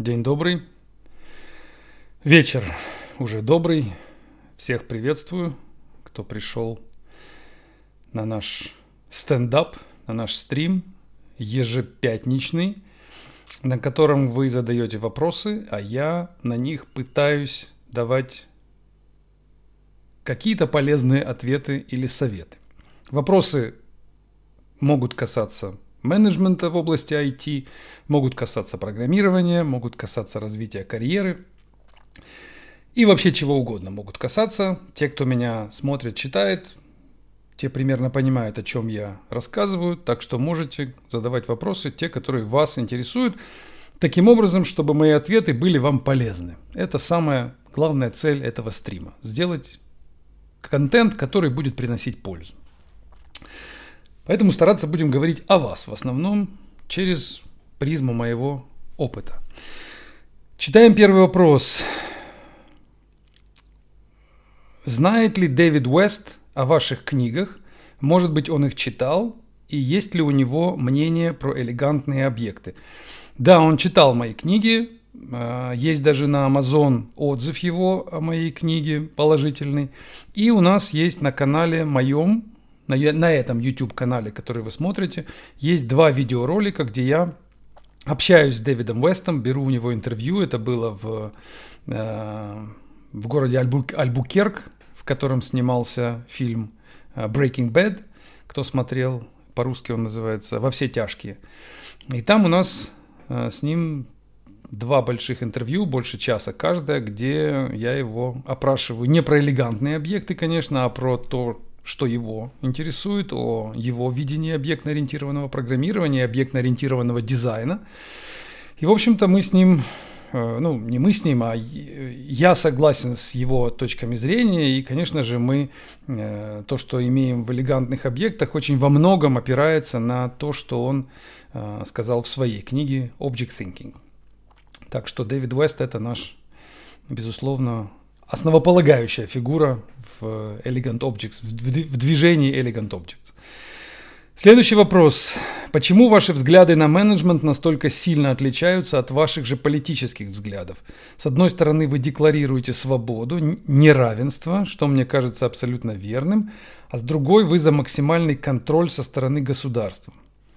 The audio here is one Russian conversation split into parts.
День добрый. Вечер уже добрый. Всех приветствую, кто пришел на наш стендап, на наш стрим ежепятничный, на котором вы задаете вопросы, а я на них пытаюсь давать какие-то полезные ответы или советы. Вопросы могут касаться менеджмента в области IT, могут касаться программирования, могут касаться развития карьеры и вообще чего угодно могут касаться. Те, кто меня смотрит, читает, те примерно понимают, о чем я рассказываю, так что можете задавать вопросы, те, которые вас интересуют, таким образом, чтобы мои ответы были вам полезны. Это самая главная цель этого стрима – сделать контент, который будет приносить пользу. Поэтому стараться будем говорить о вас в основном через призму моего опыта. Читаем первый вопрос. Знает ли Дэвид Уэст о ваших книгах? Может быть, он их читал? И есть ли у него мнение про элегантные объекты? Да, он читал мои книги. Есть даже на Amazon отзыв его о моей книге положительный. И у нас есть на канале моем, на этом YouTube-канале, который вы смотрите, есть 2 видеоролика, где я общаюсь с Дэвидом Уэстом, беру у него интервью. Это было в городе Альбукерк, в котором снимался фильм Breaking Bad. Кто смотрел, по-русски он называется «Во все тяжкие». И там у нас с ним 2 больших интервью, больше часа каждое, где я его опрашиваю не про элегантные объекты, конечно, а про то, что его интересует, о его видении объектно-ориентированного программирования, объектно-ориентированного дизайна. И, в общем-то, мы с ним, не мы с ним, а я согласен с его точками зрения. И, конечно же, мы то, что имеем в элегантных объектах, очень во многом опирается на то, что он сказал в своей книге Object Thinking. Так что Дэвид Уэст – это наш, безусловно, основополагающая фигура в Elegant Objects, в движении Elegant Objects. Следующий вопрос. Почему ваши взгляды на менеджмент настолько сильно отличаются от ваших же политических взглядов? С одной стороны, вы декларируете свободу, неравенство, что мне кажется абсолютно верным, а с другой, вы за максимальный контроль со стороны государства.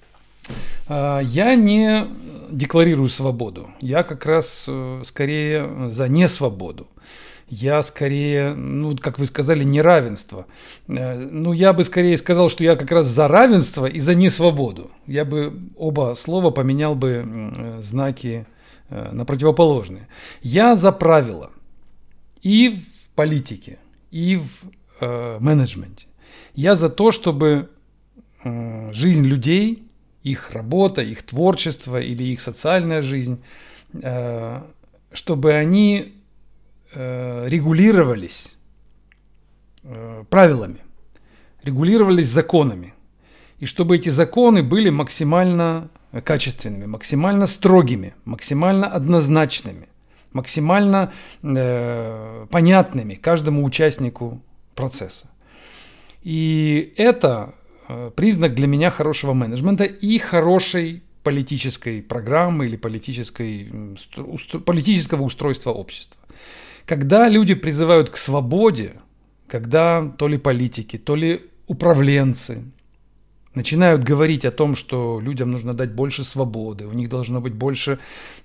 Я не декларирую свободу. Я как раз скорее за несвободу. Я скорее, как вы сказали, неравенство. Я бы скорее сказал, что я как раз за равенство и за несвободу. Я бы оба слова поменял бы знаки на противоположные. Я за правила и в политике, и в менеджменте. Я за то, чтобы жизнь людей, их работа, их творчество или их социальная жизнь, чтобы они регулировались правилами, регулировались законами. И чтобы эти законы были максимально качественными, максимально строгими, максимально однозначными, максимально понятными каждому участнику процесса. И это признак для меня хорошего менеджмента и хорошей политической программы или политического устройства общества. Когда люди призывают к свободе, когда то ли политики, то ли управленцы начинают говорить о том, что людям нужно дать больше свободы, у них должно быть больше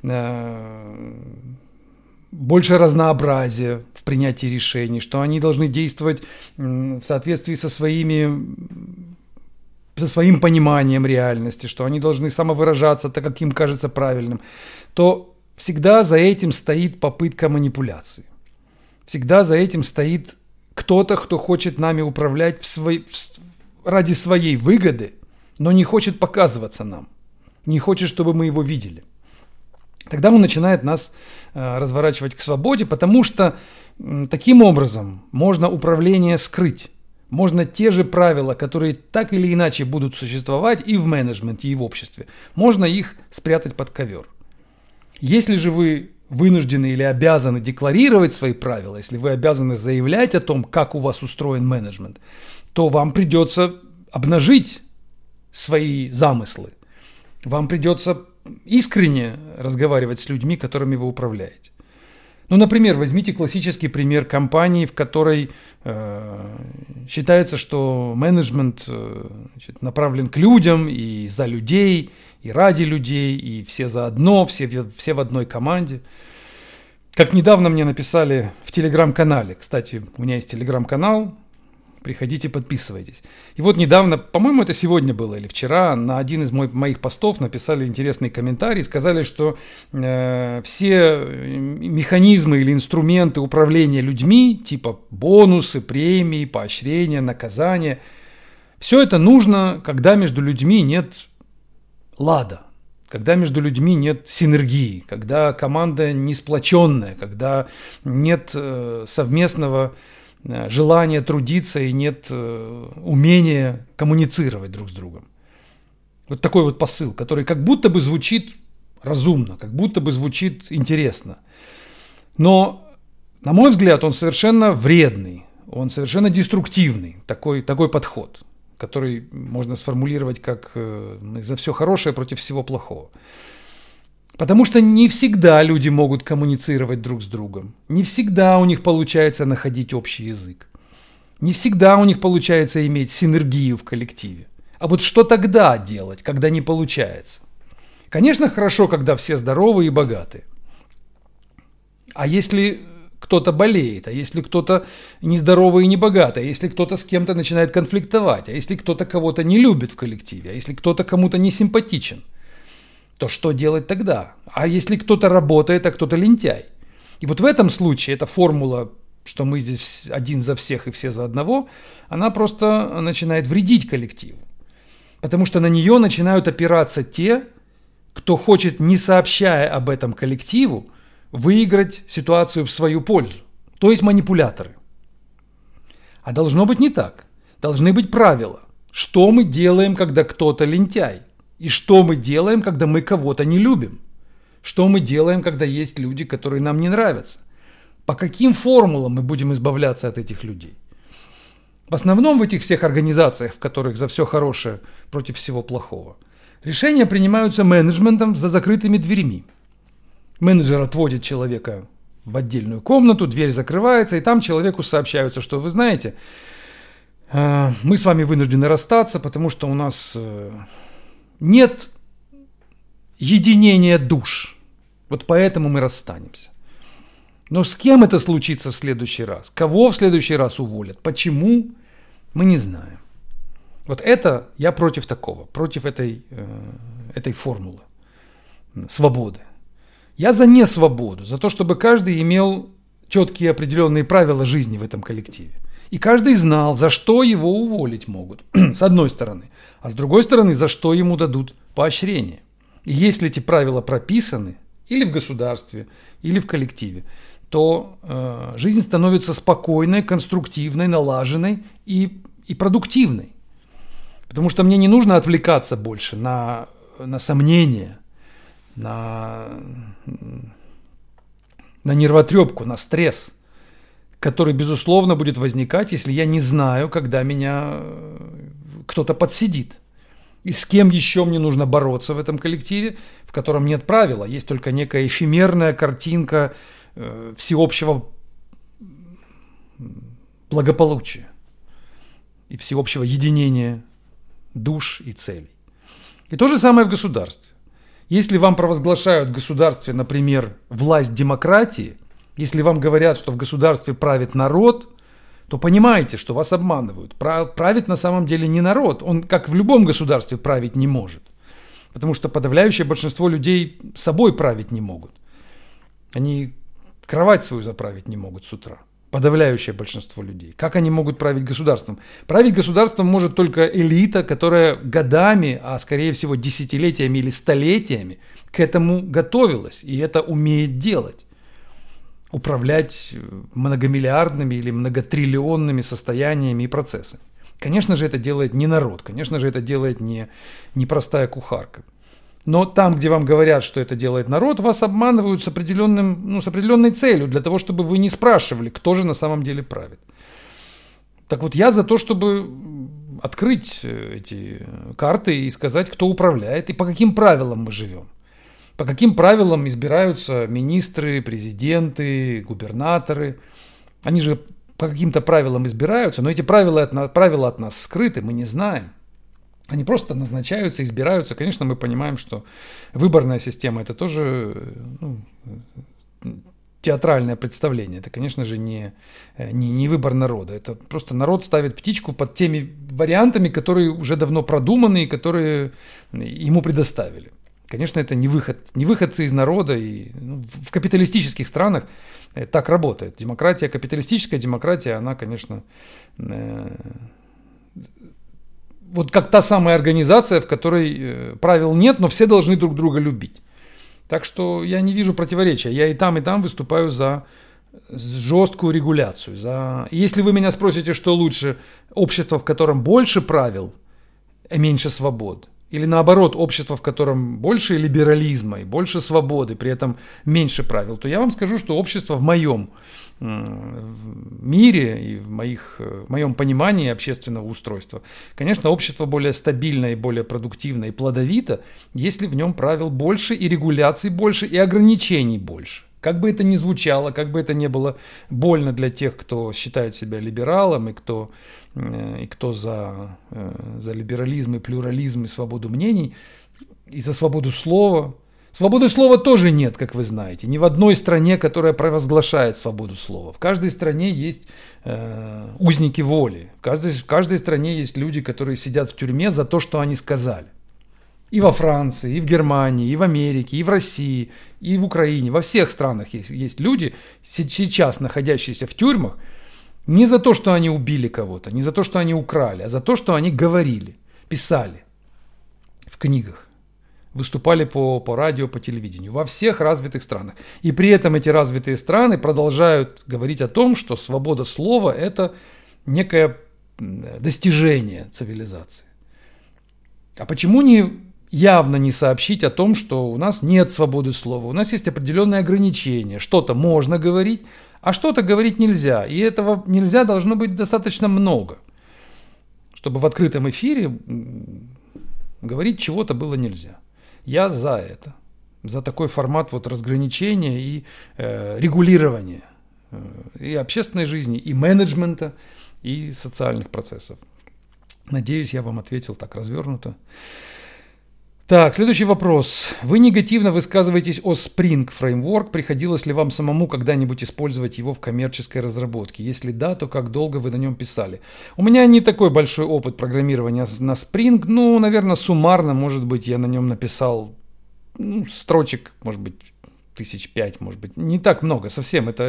разнообразия в принятии решений, что они должны действовать в соответствии со своим пониманием реальности, что они должны самовыражаться так, как им кажется правильным, то всегда за этим стоит попытка манипуляции. Всегда за этим стоит кто-то, кто хочет нами управлять ради своей выгоды, но не хочет показываться нам, не хочет, чтобы мы его видели. Тогда он начинает нас разворачивать к свободе, потому что таким образом можно управление скрыть. Можно те же правила, которые так или иначе будут существовать и в менеджменте, и в обществе, можно их спрятать под ковер. Если же вы вынуждены или обязаны декларировать свои правила, если вы обязаны заявлять о том, как у вас устроен менеджмент, то вам придется обнажить свои замыслы. Вам придется искренне разговаривать с людьми, которыми вы управляете. Ну, например, возьмите классический пример компании, в которой считается, что менеджмент направлен к людям и за людей, и ради людей, и все заодно, все в одной команде. Как недавно мне написали в телеграм-канале, кстати, у меня есть телеграм-канал, приходите, подписывайтесь. И вот недавно, по-моему, это сегодня было или вчера, на один из моих постов написали интересный комментарий, сказали, что все механизмы или инструменты управления людьми, типа бонусы, премии, поощрения, наказания, все это нужно, когда между людьми нет лада, когда между людьми нет синергии, когда команда не сплоченная, когда нет совместного желания трудиться и нет умения коммуницировать друг с другом. Вот такой вот посыл, который как будто бы звучит разумно, как будто бы звучит интересно. Но, на мой взгляд, он совершенно вредный, он совершенно деструктивный, такой подход, который можно сформулировать как «за все хорошее против всего плохого». Потому что не всегда люди могут коммуницировать друг с другом. Не всегда у них получается находить общий язык. Не всегда у них получается иметь синергию в коллективе. А вот что тогда делать, когда не получается? Конечно, хорошо, когда все здоровы и богаты. А если кто-то болеет, а если кто-то нездоровый и не богатый, а если кто-то с кем-то начинает конфликтовать, а если кто-то кого-то не любит в коллективе, а если кто-то кому-то не симпатичен, то что делать тогда? А если кто-то работает, а кто-то лентяй? И вот в этом случае эта формула, что мы здесь один за всех и все за одного, она просто начинает вредить коллективу. Потому что на нее начинают опираться те, кто хочет, не сообщая об этом коллективу, выиграть ситуацию в свою пользу. То есть манипуляторы. А должно быть не так. Должны быть правила. Что мы делаем, когда кто-то лентяй? И что мы делаем, когда мы кого-то не любим? Что мы делаем, когда есть люди, которые нам не нравятся? По каким формулам мы будем избавляться от этих людей? В основном в этих всех организациях, в которых за все хорошее против всего плохого, решения принимаются менеджментом за закрытыми дверьми. Менеджер отводит человека в отдельную комнату, дверь закрывается, и там человеку сообщаются, что вы знаете, мы с вами вынуждены расстаться, потому что у нас нет единения душ. Вот поэтому мы расстанемся. Но с кем это случится в следующий раз? Кого в следующий раз уволят? Почему? Мы не знаем. Вот это я против такого, против этой формулы свободы. Я за несвободу, за то, чтобы каждый имел четкие определенные правила жизни в этом коллективе. И каждый знал, за что его уволить могут, с одной стороны. А с другой стороны, за что ему дадут поощрение. И если эти правила прописаны или в государстве, или в коллективе, то жизнь становится спокойной, конструктивной, налаженной и продуктивной. Потому что мне не нужно отвлекаться больше на сомнения, на нервотрепку, на стресс, который, безусловно, будет возникать, если я не знаю, когда меня кто-то подсидит. И с кем еще мне нужно бороться в этом коллективе, в котором нет правила, есть только некая эфемерная картинка всеобщего благополучия и всеобщего единения душ и целей. И то же самое в государстве. Если вам провозглашают в государстве, например, власть демократии, если вам говорят, что в государстве правит народ, то понимаете, что вас обманывают. Правит на самом деле не народ. Он, как в любом государстве, править не может. Потому что подавляющее большинство людей собой править не могут. Они кровать свою заправить не могут с утра. Подавляющее большинство людей. Как они могут править государством? Править государством может только элита, которая годами, а скорее всего десятилетиями или столетиями к этому готовилась и это умеет делать. Управлять многомиллиардными или многотриллионными состояниями и процессами. Конечно же, это делает не народ, конечно же, это делает не простая кухарка. Но там, где вам говорят, что это делает народ, вас обманывают с определенной целью, для того, чтобы вы не спрашивали, кто же на самом деле правит. Так вот, я за то, чтобы открыть эти карты и сказать, кто управляет и по каким правилам мы живем. По каким правилам избираются министры, президенты, губернаторы? Они же по каким-то правилам избираются, но эти правила от нас скрыты, мы не знаем. Они просто назначаются, избираются. Конечно, мы понимаем, что выборная система – это тоже театральное представление. Это, конечно же, не выбор народа. Это просто народ ставит птичку под теми вариантами, которые уже давно продуманы и которые ему предоставили. Конечно, это не выходцы из народа. И, в капиталистических странах так работает. Демократия, капиталистическая демократия, она, конечно, вот как та самая организация, в которой правил нет, но все должны друг друга любить. Так что я не вижу противоречия. Я и там выступаю за жесткую регуляцию. Если вы меня спросите, что лучше, общество, в котором больше правил и меньше свобод, или наоборот, общество, в котором больше либерализма и больше свободы, при этом меньше правил, то я вам скажу, что общество в моем мире и в моем понимании общественного устройства, конечно, общество более стабильное, более продуктивное и плодовито, если в нем правил больше и регуляций больше и ограничений больше. Как бы это ни звучало, как бы это ни было больно для тех, кто считает себя либералом и кто за либерализм и плюрализм и свободу мнений, и за свободу слова. Свободы слова тоже нет, как вы знаете. Ни в одной стране, которая провозглашает свободу слова. В каждой стране есть узники воли. В каждой стране есть люди, которые сидят в тюрьме за то, что они сказали. И во Франции, и в Германии, и в Америке, и в России, и в Украине. Во всех странах есть люди, сейчас находящиеся в тюрьмах, не за то, что они убили кого-то, не за то, что они украли, а за то, что они говорили, писали в книгах, выступали по радио, по телевидению во всех развитых странах. И при этом эти развитые страны продолжают говорить о том, что свобода слова – это некое достижение цивилизации. А почему явно не сообщить о том, что у нас нет свободы слова, у нас есть определенные ограничения, что-то можно говорить, а что-то говорить нельзя. И этого нельзя должно быть достаточно много, чтобы в открытом эфире говорить чего-то было нельзя. Я за это, за такой формат разграничения и регулирования и общественной жизни, и менеджмента, и социальных процессов. Надеюсь, я вам ответил так развернуто. Так, следующий вопрос. Вы негативно высказываетесь о Spring Framework. Приходилось ли вам самому когда-нибудь использовать его в коммерческой разработке? Если да, то как долго вы на нем писали? У меня не такой большой опыт программирования на Spring. Наверное, суммарно, может быть, я на нем написал строчек, может быть, 5,000, может быть. Не так много, совсем. Это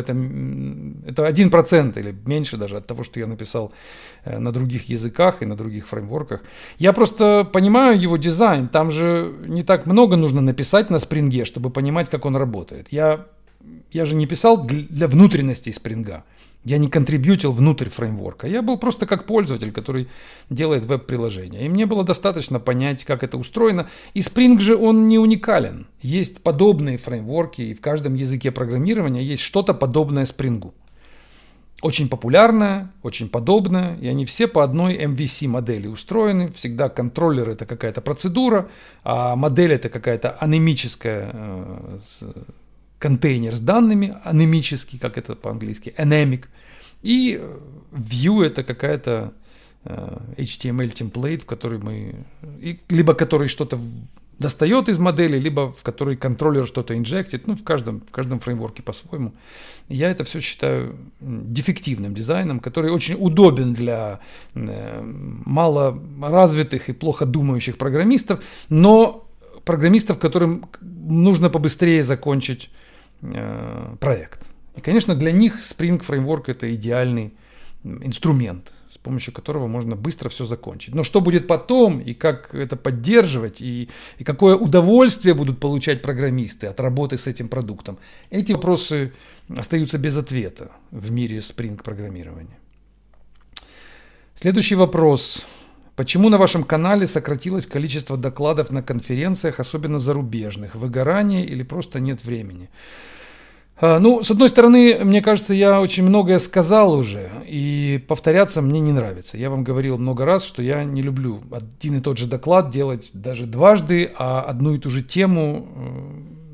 1% или меньше даже от того, что я написал на других языках и на других фреймворках. Я просто понимаю его дизайн. Там же не так много нужно написать на спринге, чтобы понимать, как он работает. Я же не писал для внутренностей спринга. Я не контрибьютил внутрь фреймворка. Я был просто как пользователь, который делает веб-приложение. И мне было достаточно понять, как это устроено. И Spring же он не уникален. Есть подобные фреймворки, и в каждом языке программирования есть что-то подобное Spring. Очень популярное, очень подобное, и они все по одной MVC модели устроены. Всегда контроллер — это какая-то процедура, а модель — это какая-то анемическая контейнер с данными, анемический, как это по-английски, anemic. И view — это какая-то HTML темплейт, в который либо который что-то достает из модели, либо в который контроллер что-то инжектит. В каждом фреймворке по-своему. Я это все считаю дефективным дизайном, который очень удобен для малоразвитых и плохо думающих программистов, но программистов, которым нужно побыстрее закончить проект. И, конечно, для них Spring Framework — это идеальный инструмент, с помощью которого можно быстро все закончить. Но что будет потом, и как это поддерживать, и какое удовольствие будут получать программисты от работы с этим продуктом, эти вопросы остаются без ответа в мире Spring программирования. Следующий вопрос. Почему на вашем канале сократилось количество докладов на конференциях, особенно зарубежных? Выгорание или просто нет времени? С одной стороны, мне кажется, я очень многое сказал уже, и повторяться мне не нравится. Я вам говорил много раз, что я не люблю один и тот же доклад делать даже дважды, а одну и ту же тему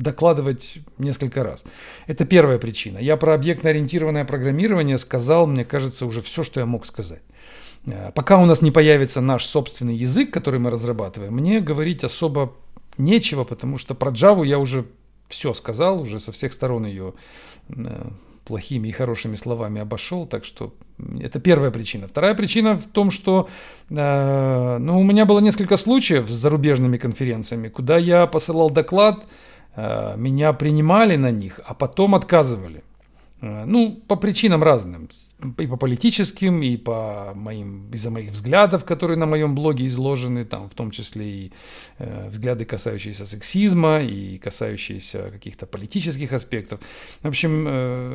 докладывать несколько раз. Это первая причина. Я про объектно-ориентированное программирование сказал, мне кажется, уже все, что я мог сказать. Пока у нас не появится наш собственный язык, который мы разрабатываем, мне говорить особо нечего, потому что про Java я уже все сказал, уже со всех сторон ее плохими и хорошими словами обошел, так что это первая причина. Вторая причина в том, что у меня было несколько случаев с зарубежными конференциями, куда я посылал доклад, меня принимали на них, а потом отказывали. По причинам разным. И по политическим, и из-за моих взглядов, которые на моем блоге изложены, там, в том числе и взгляды, касающиеся сексизма, и касающиеся каких-то политических аспектов. В общем,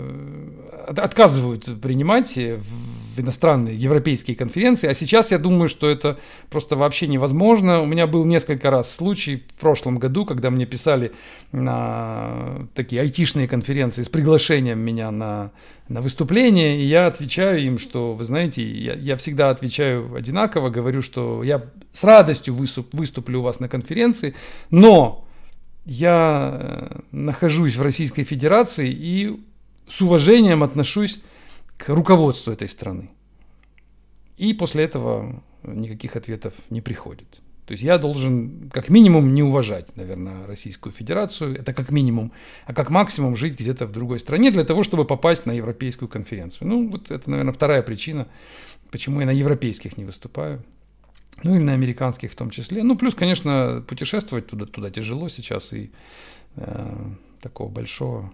отказывают принимать в иностранные европейские конференции, а сейчас я думаю, что это просто вообще невозможно. У меня был несколько раз случай в прошлом году, когда мне писали на такие айтишные конференции с приглашением меня на выступление, и я отвечаю им, что, вы знаете, я всегда отвечаю одинаково, говорю, что я с радостью выступлю у вас на конференции, но я нахожусь в Российской Федерации и с уважением отношусь к руководству этой страны. И после этого никаких ответов не приходит. То есть я должен как минимум не уважать, наверное, Российскую Федерацию, это как минимум, а как максимум жить где-то в другой стране для того, чтобы попасть на европейскую конференцию. Вот это, наверное, вторая причина, почему я на европейских не выступаю, и на американских в том числе. Плюс, конечно, путешествовать туда тяжело сейчас, и такого большого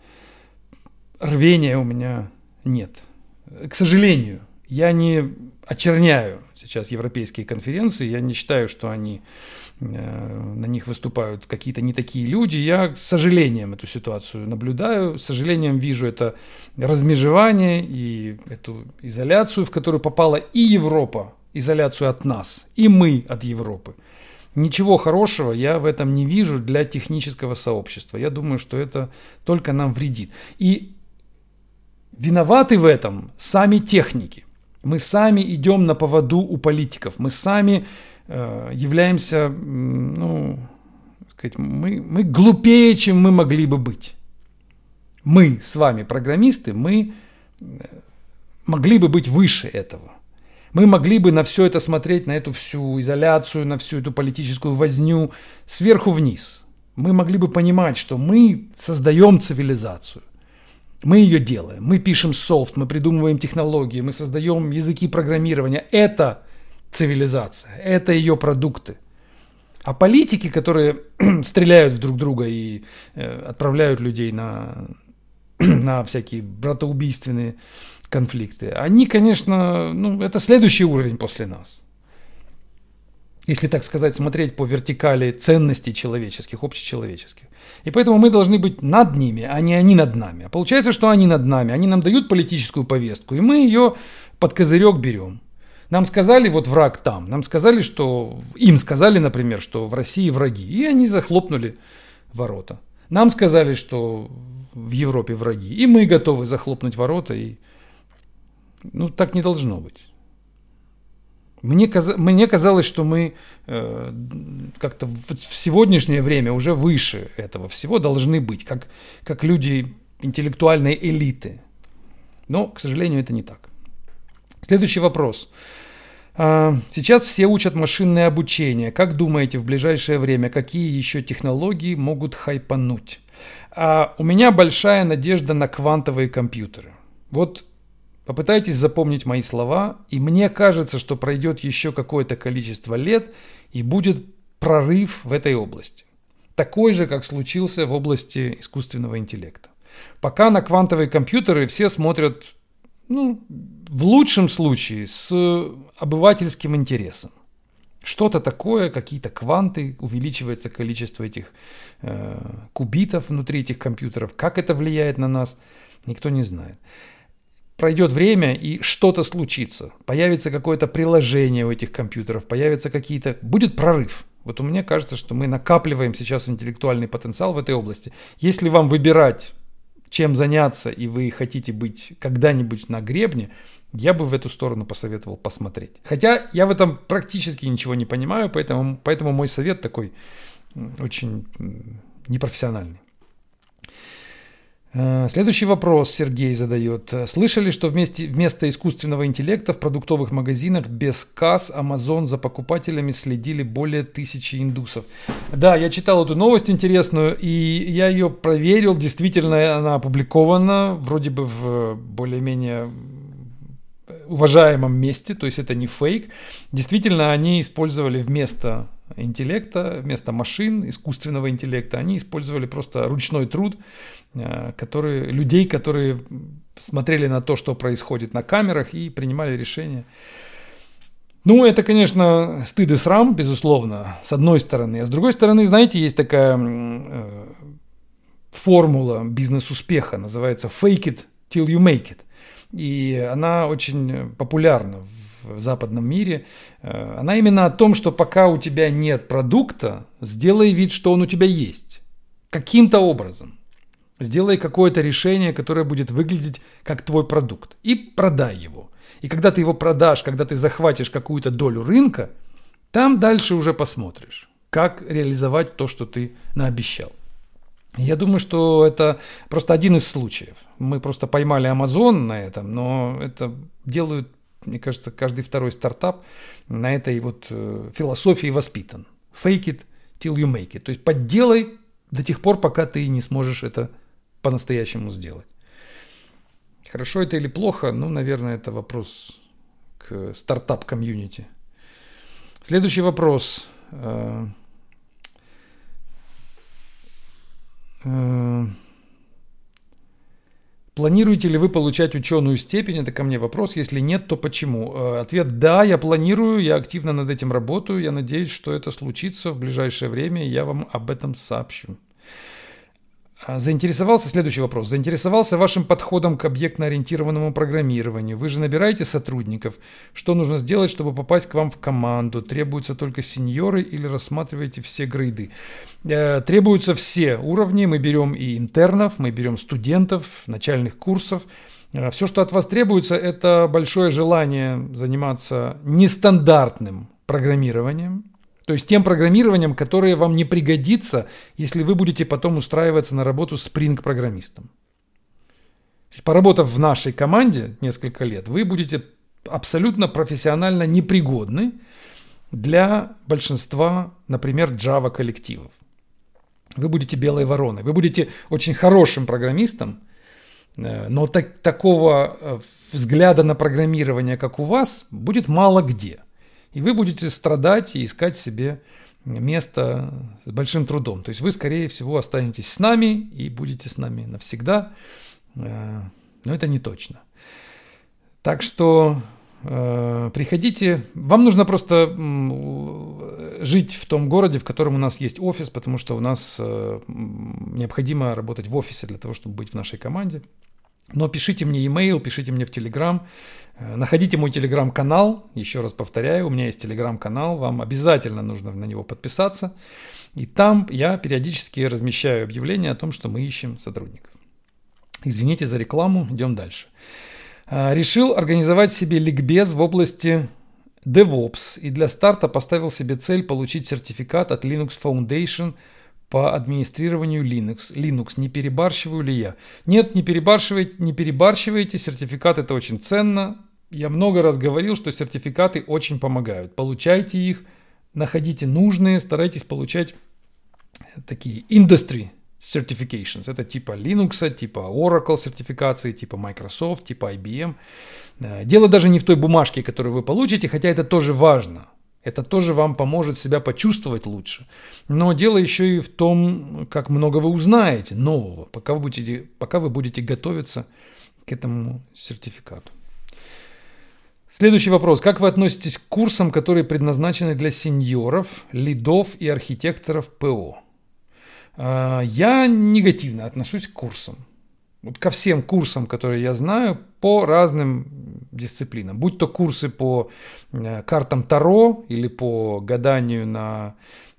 рвения у меня нет. К сожалению, я не очерняю сейчас европейские конференции, я не считаю, что на них выступают какие-то не такие люди. Я с сожалением эту ситуацию наблюдаю, с сожалением вижу это размежевание и эту изоляцию, в которую попала и Европа, изоляцию от нас, и мы от Европы. Ничего хорошего я в этом не вижу для технического сообщества. Я думаю, что это только нам вредит. И виноваты в этом сами техники. Мы сами идем на поводу у политиков. Мы сами являемся, мы глупее, чем мы могли бы быть. Мы с вами, программисты, мы могли бы быть выше этого. Мы могли бы на все это смотреть, на эту всю изоляцию, на всю эту политическую возню сверху вниз. Мы могли бы понимать, что мы создаем цивилизацию. Мы ее делаем, мы пишем софт, мы придумываем технологии, мы создаем языки программирования. Это цивилизация, это ее продукты. А политики, которые стреляют в друг друга и отправляют людей на всякие братоубийственные конфликты, они, конечно, это следующий уровень после нас. Если, так сказать, смотреть по вертикали ценностей человеческих, общечеловеческих. И поэтому мы должны быть над ними, а не они над нами. А получается, что они над нами. Они нам дают политическую повестку, и мы ее под козырек берем. Нам сказали, вот враг там. Нам сказали, им сказали, например, что в России враги. И они захлопнули ворота. Нам сказали, что в Европе враги. И мы готовы захлопнуть ворота. И так не должно быть. Мне казалось, что мы как-то в сегодняшнее время уже выше этого всего должны быть, как люди интеллектуальной элиты. Но, к сожалению, это не так. Следующий вопрос. Сейчас все учат машинное обучение. Как думаете, в ближайшее время какие еще технологии могут хайпануть? У меня большая надежда на квантовые компьютеры. Вот попытайтесь запомнить мои слова, и мне кажется, что пройдет еще какое-то количество лет, и будет прорыв в этой области. Такой же, как случился в области искусственного интеллекта. Пока на квантовые компьютеры все смотрят, в лучшем случае, с обывательским интересом. Что-то такое, какие-то кванты, увеличивается количество этих кубитов внутри этих компьютеров. Как это влияет на нас, никто не знает. Пройдет время, и что-то случится. Появится какое-то приложение у этих компьютеров, будет прорыв. Вот у меня кажется, что мы накапливаем сейчас интеллектуальный потенциал в этой области. Если вам выбирать, чем заняться, и вы хотите быть когда-нибудь на гребне, я бы в эту сторону посоветовал посмотреть. Хотя я в этом практически ничего не понимаю, поэтому мой совет такой очень непрофессиональный. Следующий вопрос Сергей задает. Слышали, что вместо искусственного интеллекта в продуктовых магазинах без касс Amazon за покупателями следили более 1000 индусов? Да, я читал эту новость интересную, и я ее проверил. Действительно, она опубликована вроде бы в более-менее уважаемом месте, то есть это не фейк. Действительно, они использовали вместо интеллекта, вместо машин, искусственного интеллекта, они использовали просто ручной труд людей, которые смотрели на то, что происходит на камерах и принимали решения. Ну, это, конечно, стыд и срам, безусловно, с одной стороны. А с другой стороны, знаете, есть такая формула бизнес-успеха, называется «fake it till you make it». И она очень популярна в западном мире. Она именно о том, что пока у тебя нет продукта, сделай вид, что он у тебя есть. Каким-то образом. Сделай какое-то решение, которое будет выглядеть как твой продукт. И продай его. И когда ты его продашь, когда ты захватишь какую-то долю рынка, там дальше уже посмотришь, как реализовать то, что ты наобещал. Я думаю, что это просто один из случаев. Мы просто поймали Amazon на этом, но это делают, мне кажется, каждый второй стартап на этой вот философии воспитан. Fake it till you make it. То есть подделай до тех пор, пока ты не сможешь это по-настоящему сделать. Хорошо это или плохо? Ну, наверное, это вопрос к стартап-комьюнити. Следующий вопрос. Планируете ли вы получать ученую степень? Это ко мне вопрос. Если нет, то почему? Ответ – да, я планирую, я активно над этим работаю. Я надеюсь, что это случится в ближайшее время, и я вам об этом сообщу. Следующий вопрос. Заинтересовался вашим подходом к объектно-ориентированному программированию. Вы же набираете сотрудников. Что нужно сделать, чтобы попасть к вам в команду? Требуются только сеньоры или рассматриваете все грейды? Требуются все уровни. Мы берем и интернов, мы берем студентов, начальных курсов. Все, что от вас требуется, это большое желание заниматься нестандартным программированием. То есть тем программированием, которое вам не пригодится, если вы будете потом устраиваться на работу спринг-программистом. Поработав в нашей команде несколько лет, вы будете абсолютно профессионально непригодны для большинства, например, Java коллективов. Вы будете белой вороной. Вы будете очень хорошим программистом, но такого взгляда на программирование, как у вас, будет мало где. И вы будете страдать и искать себе место с большим трудом. То есть вы, скорее всего, останетесь с нами и будете с нами навсегда. Но это не точно. Так что приходите. Вам нужно просто жить в том городе, в котором у нас есть офис, потому что у нас необходимо работать в офисе для того, чтобы быть в нашей команде. Но пишите мне e-mail, пишите мне в Telegram. Находите мой телеграм-канал, еще раз повторяю, у меня есть телеграм-канал, вам обязательно нужно на него подписаться. И там я периодически размещаю объявления о том, что мы ищем сотрудников. Извините за рекламу, идем дальше. Решил организовать себе ликбез в области DevOps и для старта поставил себе цель получить сертификат от Linux Foundation по администрированию Linux. Не перебарщиваю ли я? Нет, не перебарщивайте. Сертификат это очень ценно. Я много раз говорил, что сертификаты очень помогают. Получайте их, находите нужные, старайтесь получать такие industry certifications. Это типа Linux, типа Oracle сертификации, типа Microsoft, типа IBM. Дело даже не в той бумажке, которую вы получите, хотя это тоже важно. Это тоже вам поможет себя почувствовать лучше. Но дело еще и в том, как много вы узнаете нового, пока вы будете готовиться к этому сертификату. Следующий вопрос. Как вы относитесь к курсам, которые предназначены для сеньоров, лидов и архитекторов ПО? Я негативно отношусь к курсам. Вот ко всем курсам, которые я знаю, по разным дисциплинам. Будь то курсы по картам Таро или по гаданию на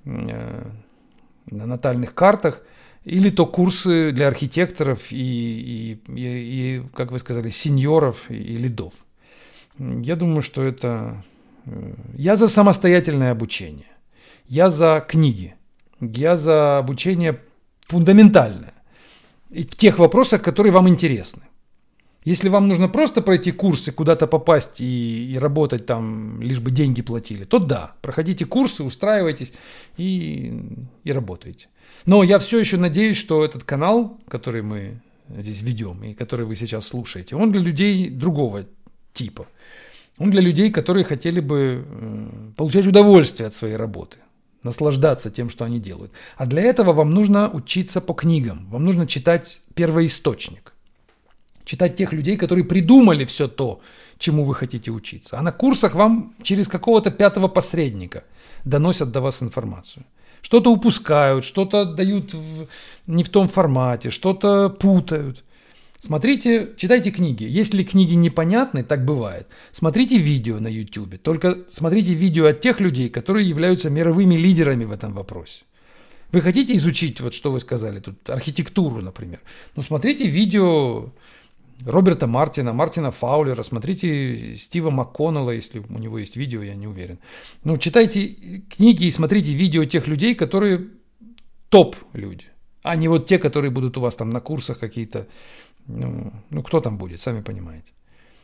натальных картах, или то курсы для архитекторов и как вы сказали, сеньоров и лидов. Я думаю, что это... Я за самостоятельное обучение. Я за книги. Я за обучение фундаментальное. И в тех вопросах, которые вам интересны. Если вам нужно просто пройти курсы, куда-то попасть и работать там, лишь бы деньги платили, то да, проходите курсы, устраивайтесь и работаете. Но я все еще надеюсь, что этот канал, который мы здесь ведем и который вы сейчас слушаете, он для людей другого типа. Он для людей, которые хотели бы получать удовольствие от своей работы, наслаждаться тем, что они делают. А для этого вам нужно учиться по книгам, вам нужно читать первоисточник. Читать тех людей, которые придумали все то, чему вы хотите учиться. А на курсах вам через какого-то пятого посредника доносят до вас информацию. Что-то упускают, что-то дают не в том формате, что-то путают. Смотрите, читайте книги. Если книги непонятны, так бывает, смотрите видео на YouTube. Только смотрите видео от тех людей, которые являются мировыми лидерами в этом вопросе. Вы хотите изучить, вот что вы сказали тут, архитектуру, например. Ну, смотрите видео Роберта Мартина, Мартина Фаулера, смотрите Стива МакКоннелла, если у него есть видео, я не уверен. Ну, читайте книги и смотрите видео тех людей, которые топ-люди, а не вот те, которые будут у вас там на курсах какие-то, ну кто там будет, сами понимаете.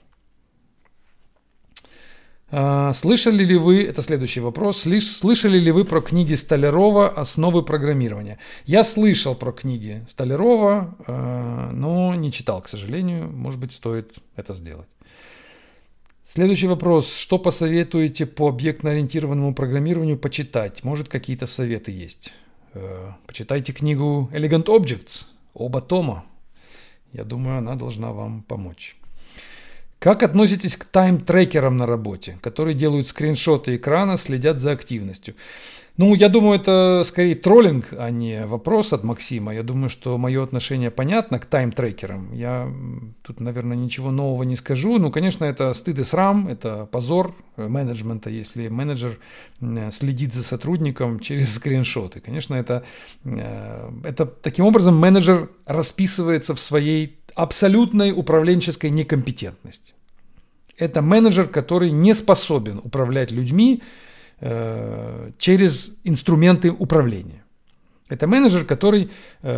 Слышали ли вы, это следующий вопрос, слышали ли вы про книги Столярова «Основы программирования»? Я слышал про книги Столярова, но не читал, к сожалению. Может быть, стоит это сделать. Следующий вопрос. Что посоветуете по объектно-ориентированному программированию почитать? Может, какие-то советы есть? Почитайте книгу Elegant Objects, оба тома. Я думаю, она должна вам помочь. Как относитесь к тайм-трекерам на работе, которые делают скриншоты экрана, следят за активностью? Ну, я думаю, это скорее троллинг, а не вопрос от Максима. Я думаю, что мое отношение понятно к тайм-трекерам. Я тут, наверное, ничего нового не скажу. Ну, конечно, это стыд и срам, это позор менеджмента, если менеджер следит за сотрудником через скриншоты. Конечно, это таким образом менеджер расписывается в своей абсолютной управленческой некомпетентности. Это менеджер, который не способен управлять людьми через инструменты управления. Это менеджер, который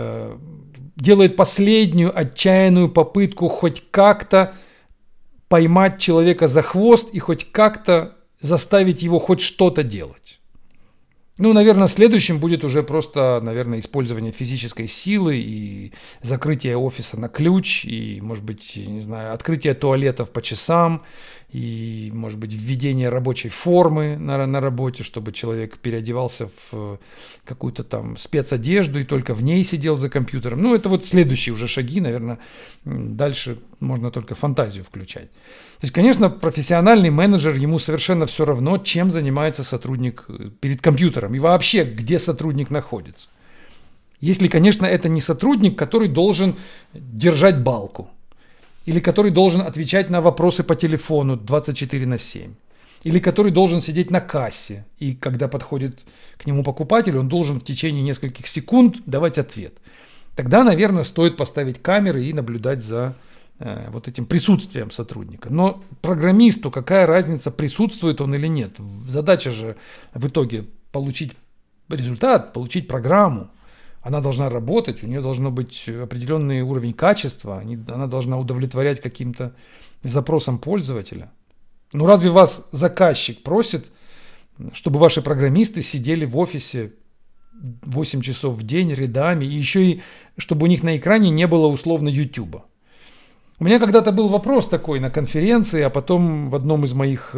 делает последнюю отчаянную попытку хоть как-то поймать человека за хвост и хоть как-то заставить его хоть что-то делать. Ну, наверное, следующим будет уже просто, наверное, использование физической силы и закрытие офиса на ключ, и, может быть, не знаю, открытие туалетов по часам, и, может быть, введение рабочей формы на работе, чтобы человек переодевался в какую-то там спецодежду и только в ней сидел за компьютером. Ну, это вот следующие уже шаги, наверное, дальше можно только фантазию включать. То есть, конечно, профессиональный менеджер, ему совершенно все равно, чем занимается сотрудник перед компьютером и вообще, где сотрудник находится. Если, конечно, это не сотрудник, который должен держать балку, или который должен отвечать на вопросы по телефону 24/7, или который должен сидеть на кассе, и когда подходит к нему покупатель, он должен в течение нескольких секунд давать ответ. Тогда, наверное, стоит поставить камеры и наблюдать за вот этим присутствием сотрудника. Но программисту какая разница, присутствует он или нет? Задача же в итоге получить результат, получить программу. Она должна работать, у нее должен быть определенный уровень качества, она должна удовлетворять каким-то запросам пользователя. Ну разве вас заказчик просит, чтобы ваши программисты сидели в офисе 8 часов в день рядами, и еще и чтобы у них на экране не было условно YouTube? У меня когда-то был вопрос такой на конференции, а потом в одном из моих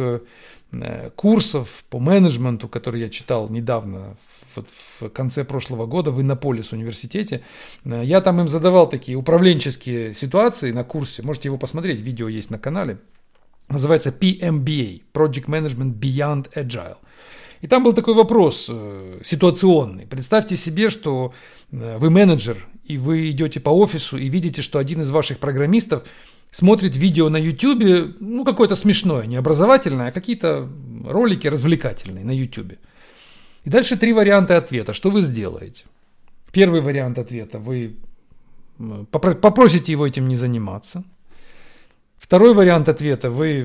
курсов по менеджменту, который я читал недавно, в конце прошлого года в Иннополис университете, я там им задавал такие управленческие ситуации на курсе, можете его посмотреть, видео есть на канале, называется PMBA, Project Management Beyond Agile. И там был такой вопрос ситуационный. Представьте себе, что вы менеджер, и вы идете по офису и видите, что один из ваших программистов смотрит видео на YouTube, ну какое-то смешное, не образовательное, а какие-то ролики развлекательные на YouTube. И дальше 3 варианта ответа. Что вы сделаете? Первый вариант ответа. Вы попросите его этим не заниматься. Второй вариант ответа. Вы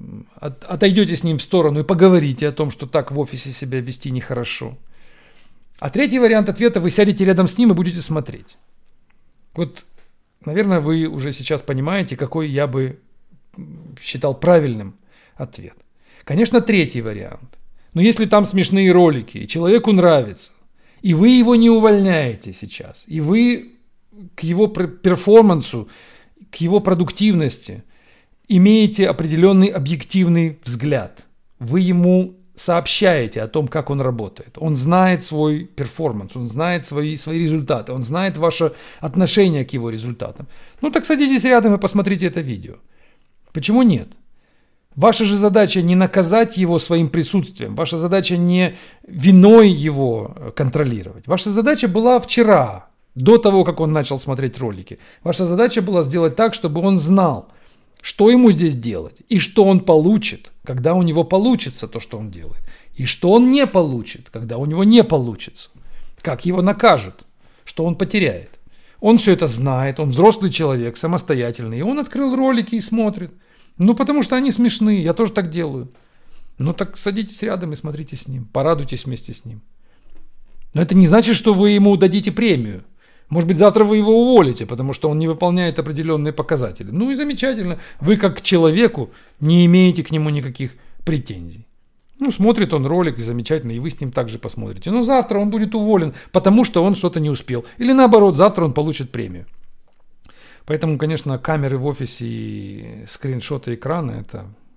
отойдете с ним в сторону и поговорите о том, что так в офисе себя вести нехорошо. А третий вариант ответа: вы сядете рядом с ним и будете смотреть. Вот, наверное, вы уже сейчас понимаете, какой я бы считал правильным ответ. Конечно, третий вариант. Но если там смешные ролики, и человеку нравится, и вы его не увольняете сейчас, и вы к его перформансу, к его продуктивности имеете определенный объективный взгляд, вы ему сообщаете о том, как он работает. Он знает свой перформанс, он знает свои результаты, он знает ваше отношение к его результатам. Ну так садитесь рядом и посмотрите это видео. Почему нет? Ваша же задача не наказать его своим присутствием, ваша задача не виной его контролировать. Ваша задача была вчера, до того, как он начал смотреть ролики. Ваша задача была сделать так, чтобы он знал, что ему здесь делать, и что он получит, когда у него получится то, что он делает, и что он не получит, когда у него не получится, как его накажут, что он потеряет. Он все это знает, он взрослый человек, самостоятельный, и он открыл ролики и смотрит. Ну, потому что они смешные, я тоже так делаю. Ну, так садитесь рядом и смотрите с ним, порадуйтесь вместе с ним. Но это не значит, что вы ему дадите премию. Может быть, завтра вы его уволите, потому что он не выполняет определенные показатели. Ну и замечательно. Вы как к человеку не имеете к нему никаких претензий. Ну, смотрит он ролик, и замечательно, и вы с ним также посмотрите. Но завтра он будет уволен, потому что он что-то не успел. Или наоборот, завтра он получит премию. Поэтому, конечно, камеры в офисе и скриншоты экрана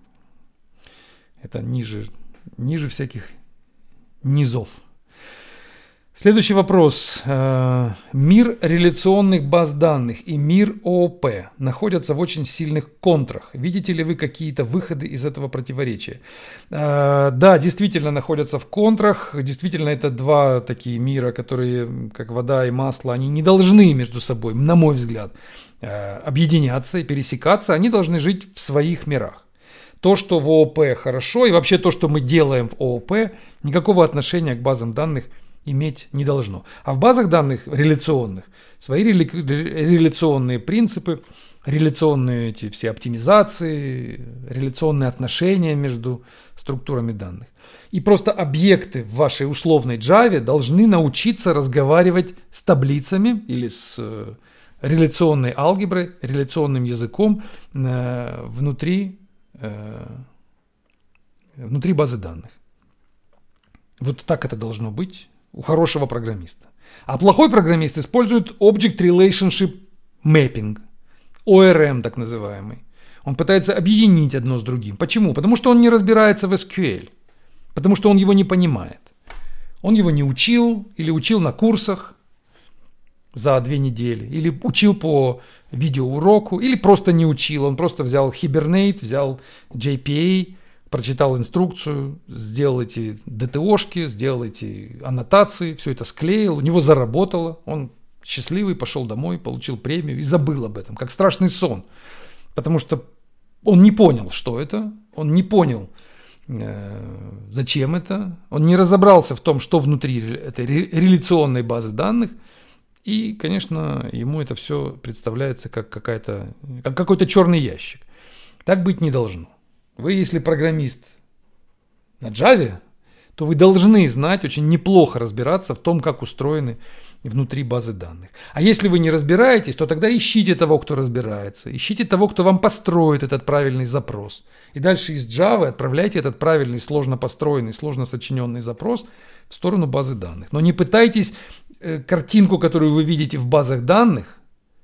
это ниже всяких низов. Следующий вопрос. Мир реляционных баз данных и мир ООП находятся в очень сильных контрах. Видите ли вы какие-то выходы из этого противоречия? Да, действительно находятся в контрах. Действительно, это два такие мира, которые, как вода и масло, они не должны между собой, на мой взгляд, объединяться и пересекаться. Они должны жить в своих мирах. То, что в ООП хорошо, и вообще то, что мы делаем в ООП, никакого отношения к базам данных иметь не должно. А в базах данных реляционных свои реляционные принципы, реляционные эти все оптимизации, реляционные отношения между структурами данных. И просто объекты в вашей условной Java должны научиться разговаривать с таблицами или с реляционной алгеброй, реляционным языком внутри базы данных. Вот так это должно быть у хорошего программиста. А плохой программист использует Object Relationship Mapping, ORM так называемый. Он пытается объединить одно с другим. Почему? Потому что он не разбирается в SQL. Потому что он его не понимает. Он его не учил или учил на курсах за 2 недели. Или учил по видеоуроку. Или просто не учил. Он просто взял Hibernate, взял JPA, прочитал инструкцию, сделал эти ДТОшки, сделал эти аннотации, все это склеил, у него заработало, он счастливый, пошел домой, получил премию и забыл об этом, как страшный сон. Потому что он не понял, что это, он не понял, зачем это, он не разобрался в том, что внутри этой реляционной базы данных, и, конечно, ему это все представляется как какой-то черный ящик. Так быть не должно. Вы, если программист на Java, то вы должны знать, очень неплохо разбираться в том, как устроены внутри базы данных. А если вы не разбираетесь, то тогда ищите того, кто разбирается. Ищите того, кто вам построит этот правильный запрос. И дальше из Java отправляйте этот правильный, сложно построенный, сложно сочиненный запрос в сторону базы данных. Но не пытайтесь картинку, которую вы видите в базах данных,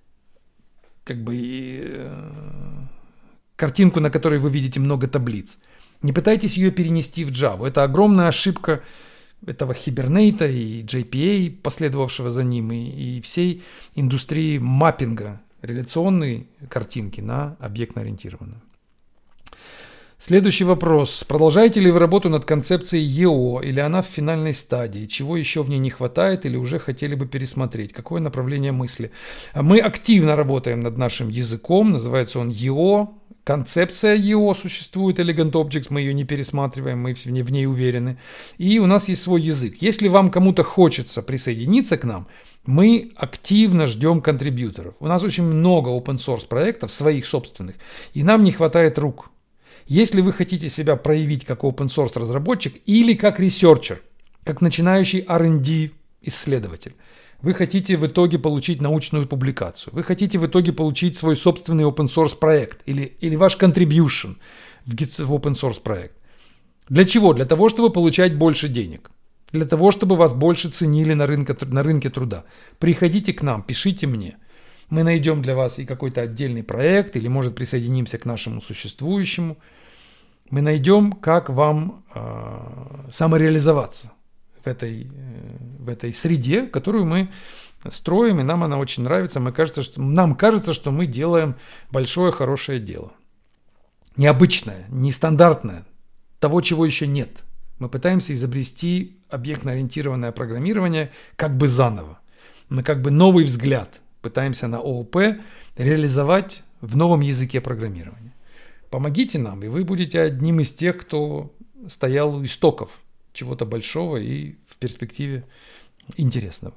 картинку, на которой вы видите много таблиц. Не пытайтесь ее перенести в Java. Это огромная ошибка этого Hibernate и JPA, последовавшего за ним, и всей индустрии маппинга реляционной картинки на объектно-ориентированную. Следующий вопрос. Продолжаете ли вы работу над концепцией EO, или она в финальной стадии? Чего еще в ней не хватает или уже хотели бы пересмотреть? Какое направление мысли? Мы активно работаем над нашим языком, называется он EO. Концепция EO существует, Elegant Objects, мы ее не пересматриваем, мы в ней уверены. И у нас есть свой язык. Если вам кому-то хочется присоединиться к нам, мы активно ждем контрибьюторов. У нас очень много open source проектов, своих собственных, и нам не хватает рук. Если вы хотите себя проявить как open source разработчик или как ресерчер, как начинающий R&D исследователь. Вы хотите в итоге получить научную публикацию. Вы хотите в итоге получить свой собственный open source проект или ваш contribution в open source проект. Для чего? Для того, чтобы получать больше денег. Для того, чтобы вас больше ценили на рынке труда. Приходите к нам, пишите мне. Мы найдем для вас и какой-то отдельный проект, или, может, присоединимся к нашему существующему. Мы найдем, как вам самореализоваться в этой среде, которую мы строим, и нам она очень нравится. Нам кажется, что мы делаем большое, хорошее дело. Необычное, нестандартное, того, чего еще нет. Мы пытаемся изобрести объектно-ориентированное программирование как бы заново. Мы как бы новый взгляд пытаемся на ООП реализовать в новом языке программирования. Помогите нам, и вы будете одним из тех, кто стоял у истоков чего-то большого и в перспективе интересного.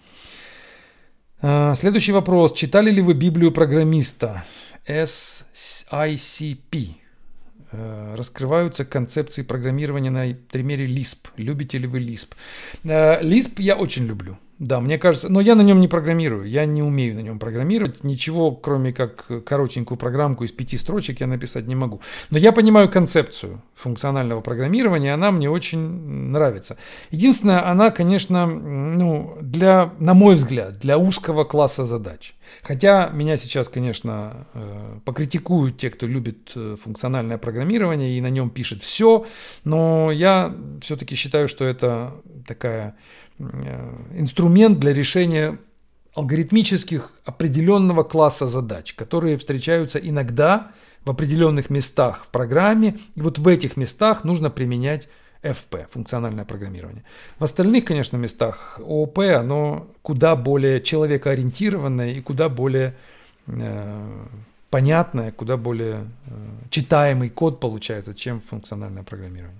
Следующий вопрос. Читали ли вы Библию программиста SICP? Раскрываются концепции программирования на примере Lisp. Любите ли вы Lisp? Lisp я очень люблю. Да, мне кажется, но я на нем не программирую, я не умею на нем программировать, ничего, кроме как коротенькую программку из 5 строчек я написать не могу. Но я понимаю концепцию функционального программирования, она мне очень нравится. Единственное, она, конечно, на мой взгляд, для узкого класса задач. Хотя меня сейчас, конечно, покритикуют те, кто любит функциональное программирование и на нем пишет все, но я все-таки считаю, что это такая инструмент для решения алгоритмических определенного класса задач, которые встречаются иногда в определенных местах в программе, и вот в этих местах нужно применять FP, функциональное программирование. В остальных, конечно, местах ООП, оно куда более человекоориентированное и куда более понятное, куда более читаемый код получается, чем функциональное программирование.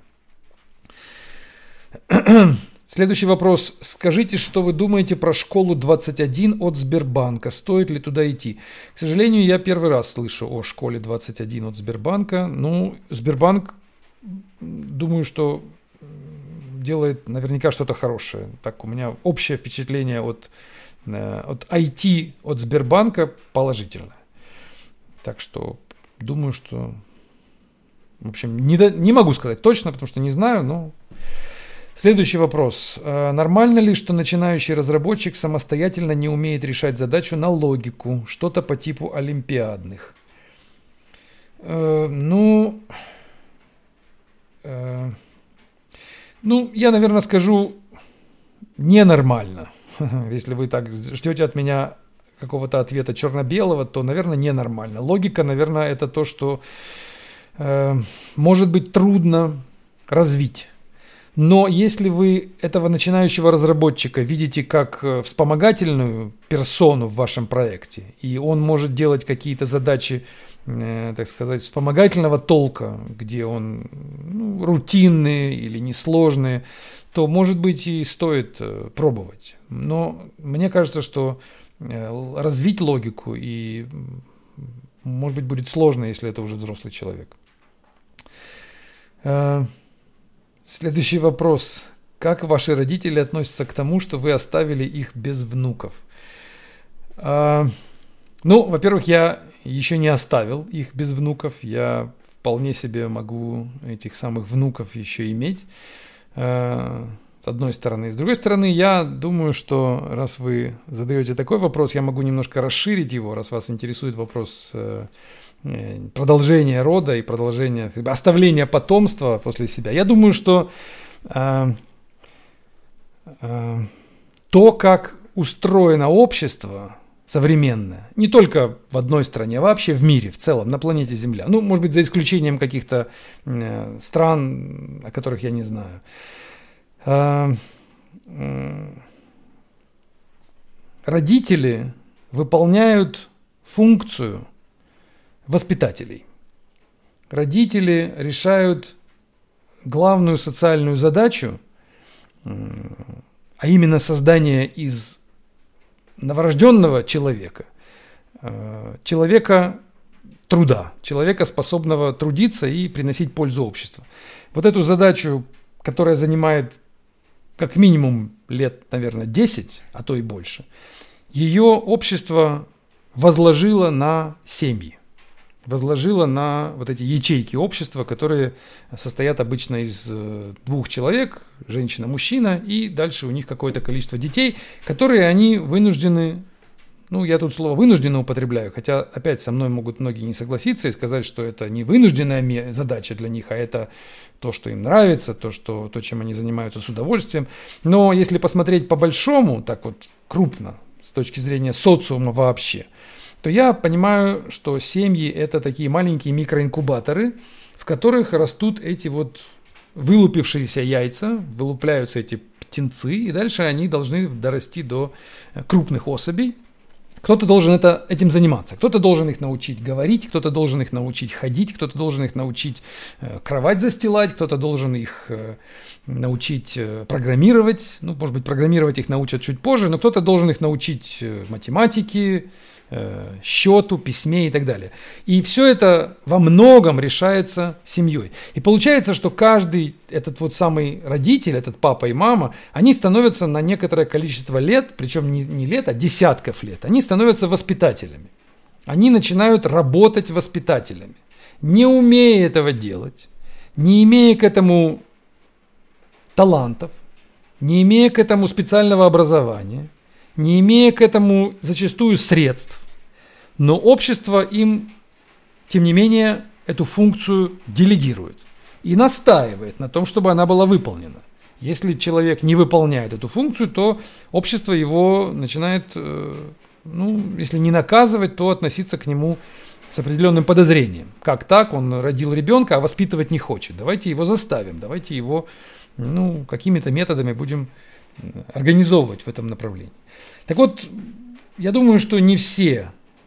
Следующий вопрос. Скажите, что вы думаете про школу 21 от Сбербанка? Стоит ли туда идти? К сожалению, я первый раз слышу о школе 21 от Сбербанка. Сбербанк, думаю, что делает наверняка что-то хорошее. Так, у меня общее впечатление от IT от Сбербанка положительное. Так что, думаю, что... В общем, не могу сказать точно, потому что не знаю, но... Следующий вопрос. Нормально ли, что начинающий разработчик самостоятельно не умеет решать задачу на логику, что-то по типу олимпиадных? Я, наверное, скажу ненормально. Если вы так ждете от меня какого-то ответа черно-белого, то, наверное, ненормально. Логика, наверное, это то, что может быть трудно развить. Но если вы этого начинающего разработчика видите как вспомогательную персону в вашем проекте, и он может делать какие-то задачи, так сказать, вспомогательного толка, где он рутинные или несложные, то, может быть, и стоит пробовать. Но мне кажется, что развить логику и, может быть, будет сложно, если это уже взрослый человек. Следующий вопрос. Как ваши родители относятся к тому, что вы оставили их без внуков? Во-первых, я еще не оставил их без внуков. Я вполне себе могу этих самых внуков еще иметь. С одной стороны. С другой стороны, я думаю, что раз вы задаете такой вопрос, я могу немножко расширить его, раз вас интересует вопрос продолжения рода и продолжения, оставления потомства после себя. Я думаю, что то, как устроено общество современное, не только в одной стране, а вообще в мире, в целом, на планете Земля, может быть, за исключением каких-то стран, о которых я не знаю, родители выполняют функцию воспитателей. Родители решают главную социальную задачу, а именно создание из новорожденного человека, человека труда, человека, способного трудиться и приносить пользу обществу. Вот эту задачу, которая занимает как минимум лет, наверное, 10, а то и больше, ее общество возложило на семьи. Возложила на вот эти ячейки общества, которые состоят обычно из 2 человек, женщина, мужчина, и дальше у них какое-то количество детей, которые они вынуждены, я тут слово «вынужденно» употребляю, хотя опять со мной могут многие не согласиться и сказать, что это не вынужденная задача для них, а это то, что им нравится, то, чем они занимаются с удовольствием. Но если посмотреть по-большому, так вот крупно, с точки зрения социума вообще, то я понимаю, что семьи – это такие маленькие микроинкубаторы, в которых растут эти вот вылупившиеся яйца, вылупляются эти птенцы, и дальше они должны дорасти до крупных особей. Кто-то должен этим заниматься, кто-то должен их научить говорить, кто-то должен их научить ходить, кто-то должен их научить кровать застилать, кто-то должен их научить программировать. Может быть, программировать их научат чуть позже, но кто-то должен их научить математике, счету, письме и так далее. И все это во многом решается семьей. И получается, что каждый этот вот самый родитель, этот папа и мама, они становятся на некоторое количество лет, причем не лет, а десятков лет, они становятся воспитателями. Они начинают работать воспитателями. Не умея этого делать, не имея к этому талантов, не имея к этому специального образования, не имея к этому зачастую средств, но общество им, тем не менее, эту функцию делегирует и настаивает на том, чтобы она была выполнена. Если человек не выполняет эту функцию, то общество его начинает, если не наказывать, то относиться к нему с определенным подозрением. Как так? Он родил ребенка, а воспитывать не хочет. Давайте его заставим, давайте его какими-то методами будем организовывать в этом направлении. Так вот, я думаю, что не все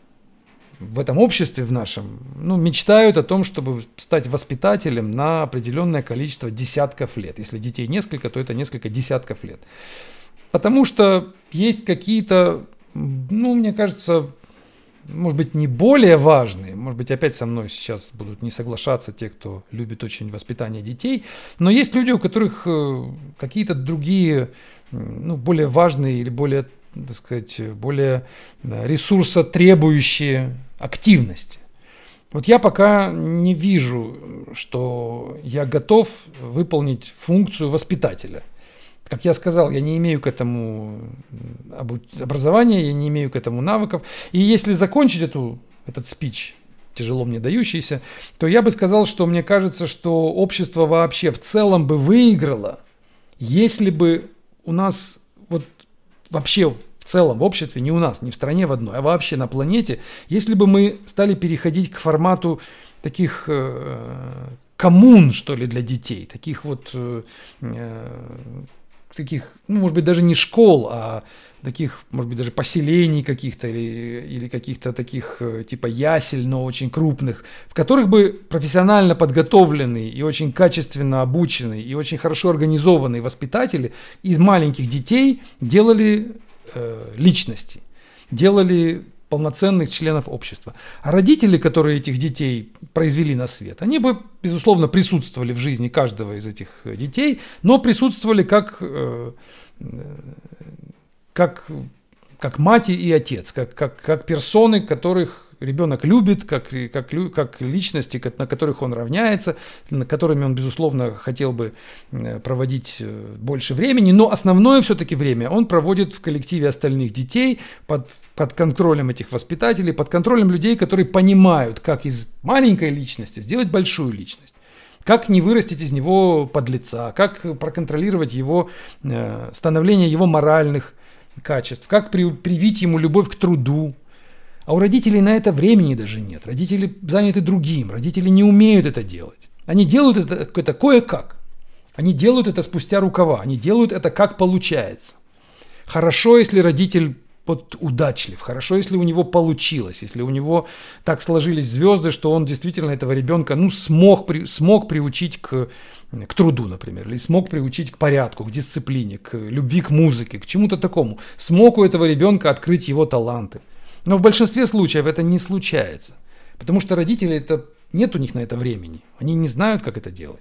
в этом обществе, в нашем, мечтают о том, чтобы стать воспитателем на определенное количество десятков лет. Если детей несколько, то это несколько десятков лет. Потому что есть какие-то, мне кажется, может быть, не более важные, может быть, опять со мной сейчас будут не соглашаться те, кто любит очень воспитание детей, но есть люди, у которых какие-то другие, более важные или более, так сказать, более ресурсотребующие активности. Вот я пока не вижу, что я готов выполнить функцию воспитателя. Как я сказал, я не имею к этому образования, я не имею к этому навыков. И если закончить этот спич, тяжело мне дающийся, то я бы сказал, что мне кажется, что общество вообще в целом бы выиграло, если бы у нас вообще в целом в обществе, не у нас, не в стране в одной, а вообще на планете, если бы мы стали переходить к формату таких коммун, что ли, для детей, таких может быть, даже не школ, а таких, может быть, даже поселений каких-то или каких-то таких типа ясель, но очень крупных, в которых бы профессионально подготовленные и очень качественно обученные и очень хорошо организованные воспитатели из маленьких детей делали личности, делали полноценных членов общества. А родители, которые этих детей произвели на свет, они бы, безусловно, присутствовали в жизни каждого из этих детей, но присутствовали как мать и отец, как персоны, которых ребенок любит, как личности, на которых он равняется, на которыми он, безусловно, хотел бы проводить больше времени, но основное все-таки время он проводит в коллективе остальных детей, под контролем этих воспитателей, под контролем людей, которые понимают, как из маленькой личности сделать большую личность. Как не вырастить из него подлеца, как проконтролировать его становление его моральных качеств, как привить ему любовь к труду. А у родителей на это времени даже нет. Родители заняты другим, родители не умеют это делать. Они делают это кое-как. Они делают это спустя рукава, они делают это как получается. Хорошо, если родитель удачлив, хорошо, если у него получилось, если у него так сложились звезды, что он действительно этого ребенка смог приучить к труду, например, или смог приучить к порядку, к дисциплине, к любви к музыке, к чему-то такому. Смог у этого ребенка открыть его таланты. Но в большинстве случаев это не случается, потому что родители нет у них на это времени, они не знают, как это делать.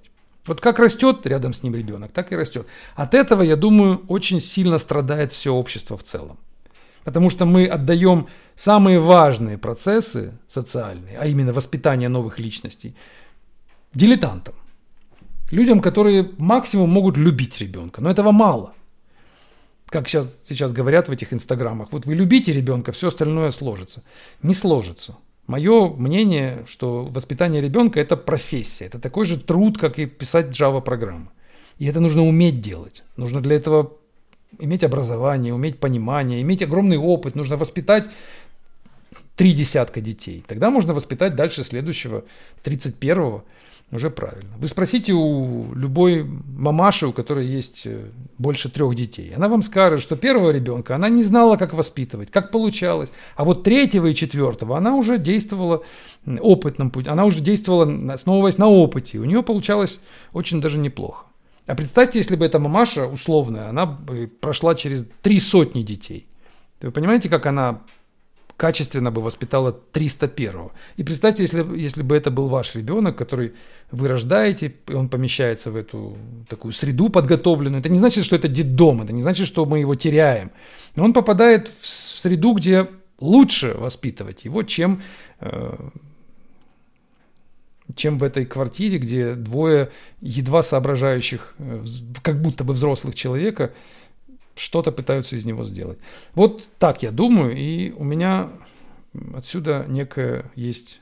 Вот как растет рядом с ним ребенок, так и растет. От этого, я думаю, очень сильно страдает все общество в целом. Потому что мы отдаем самые важные процессы социальные, а именно воспитание новых личностей, дилетантам. Людям, которые максимум могут любить ребенка. Но этого мало. Как сейчас говорят в этих инстаграмах. Вот вы любите ребенка, все остальное сложится. Не сложится. Мое мнение, что воспитание ребенка – это профессия. Это такой же труд, как и писать Java-программы. И это нужно уметь делать. Нужно для этого иметь образование, уметь понимание, иметь огромный опыт. Нужно воспитать 30 детей. Тогда можно воспитать дальше следующего, 31-го. Уже правильно. Вы спросите у любой мамаши, у которой есть больше 3 детей. Она вам скажет, что первого ребенка она не знала, как воспитывать, как получалось. А вот 3-го и 4-го она уже действовала опытным путем. Она уже действовала, основываясь на опыте. У нее получалось очень даже неплохо. А представьте, если бы эта мамаша условная, она бы прошла через 300 детей. Вы понимаете, как она качественно бы воспитала 301-го. И представьте, если бы это был ваш ребенок, который вы рождаете, и он помещается в эту такую среду подготовленную. Это не значит, что это детдом, это не значит, что мы его теряем. Но он попадает в среду, где лучше воспитывать его, чем в этой квартире, где 2 едва соображающих, как будто бы взрослых человека, что-то пытаются из него сделать. Вот так я думаю, и у меня отсюда некое есть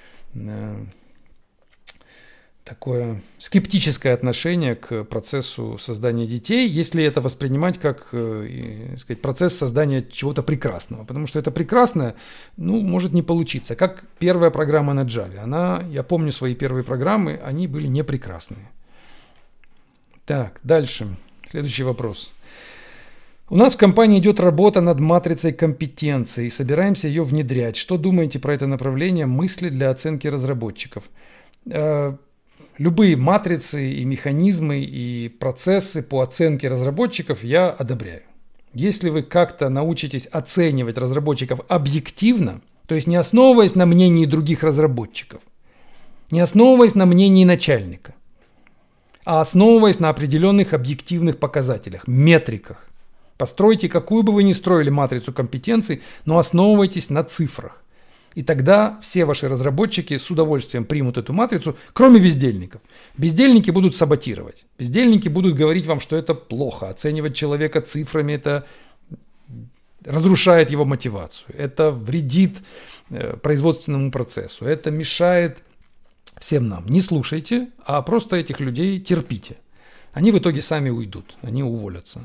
такое скептическое отношение к процессу создания детей, если это воспринимать как, сказать, процесс создания чего-то прекрасного. Потому что это прекрасное, может не получиться. Как первая программа на Java. Я помню свои первые программы, они были не прекрасные. Так, дальше. Следующий вопрос. У нас в компании идет работа над матрицей компетенций. Собираемся ее внедрять. Что думаете про это направление? Мысли для оценки разработчиков. Любые матрицы и механизмы и процессы по оценке разработчиков я одобряю. Если вы как-то научитесь оценивать разработчиков объективно, то есть не основываясь на мнении других разработчиков, не основываясь на мнении начальника, а основываясь на определенных объективных показателях, метриках, постройте, какую бы вы ни строили матрицу компетенций, но основывайтесь на цифрах. И тогда все ваши разработчики с удовольствием примут эту матрицу, кроме бездельников. Бездельники будут саботировать. Бездельники будут говорить вам, что это плохо. Оценивать человека цифрами – это разрушает его мотивацию. Это вредит производственному процессу. Это мешает всем нам. Не слушайте, а просто этих людей терпите. Они в итоге сами уйдут, они уволятся.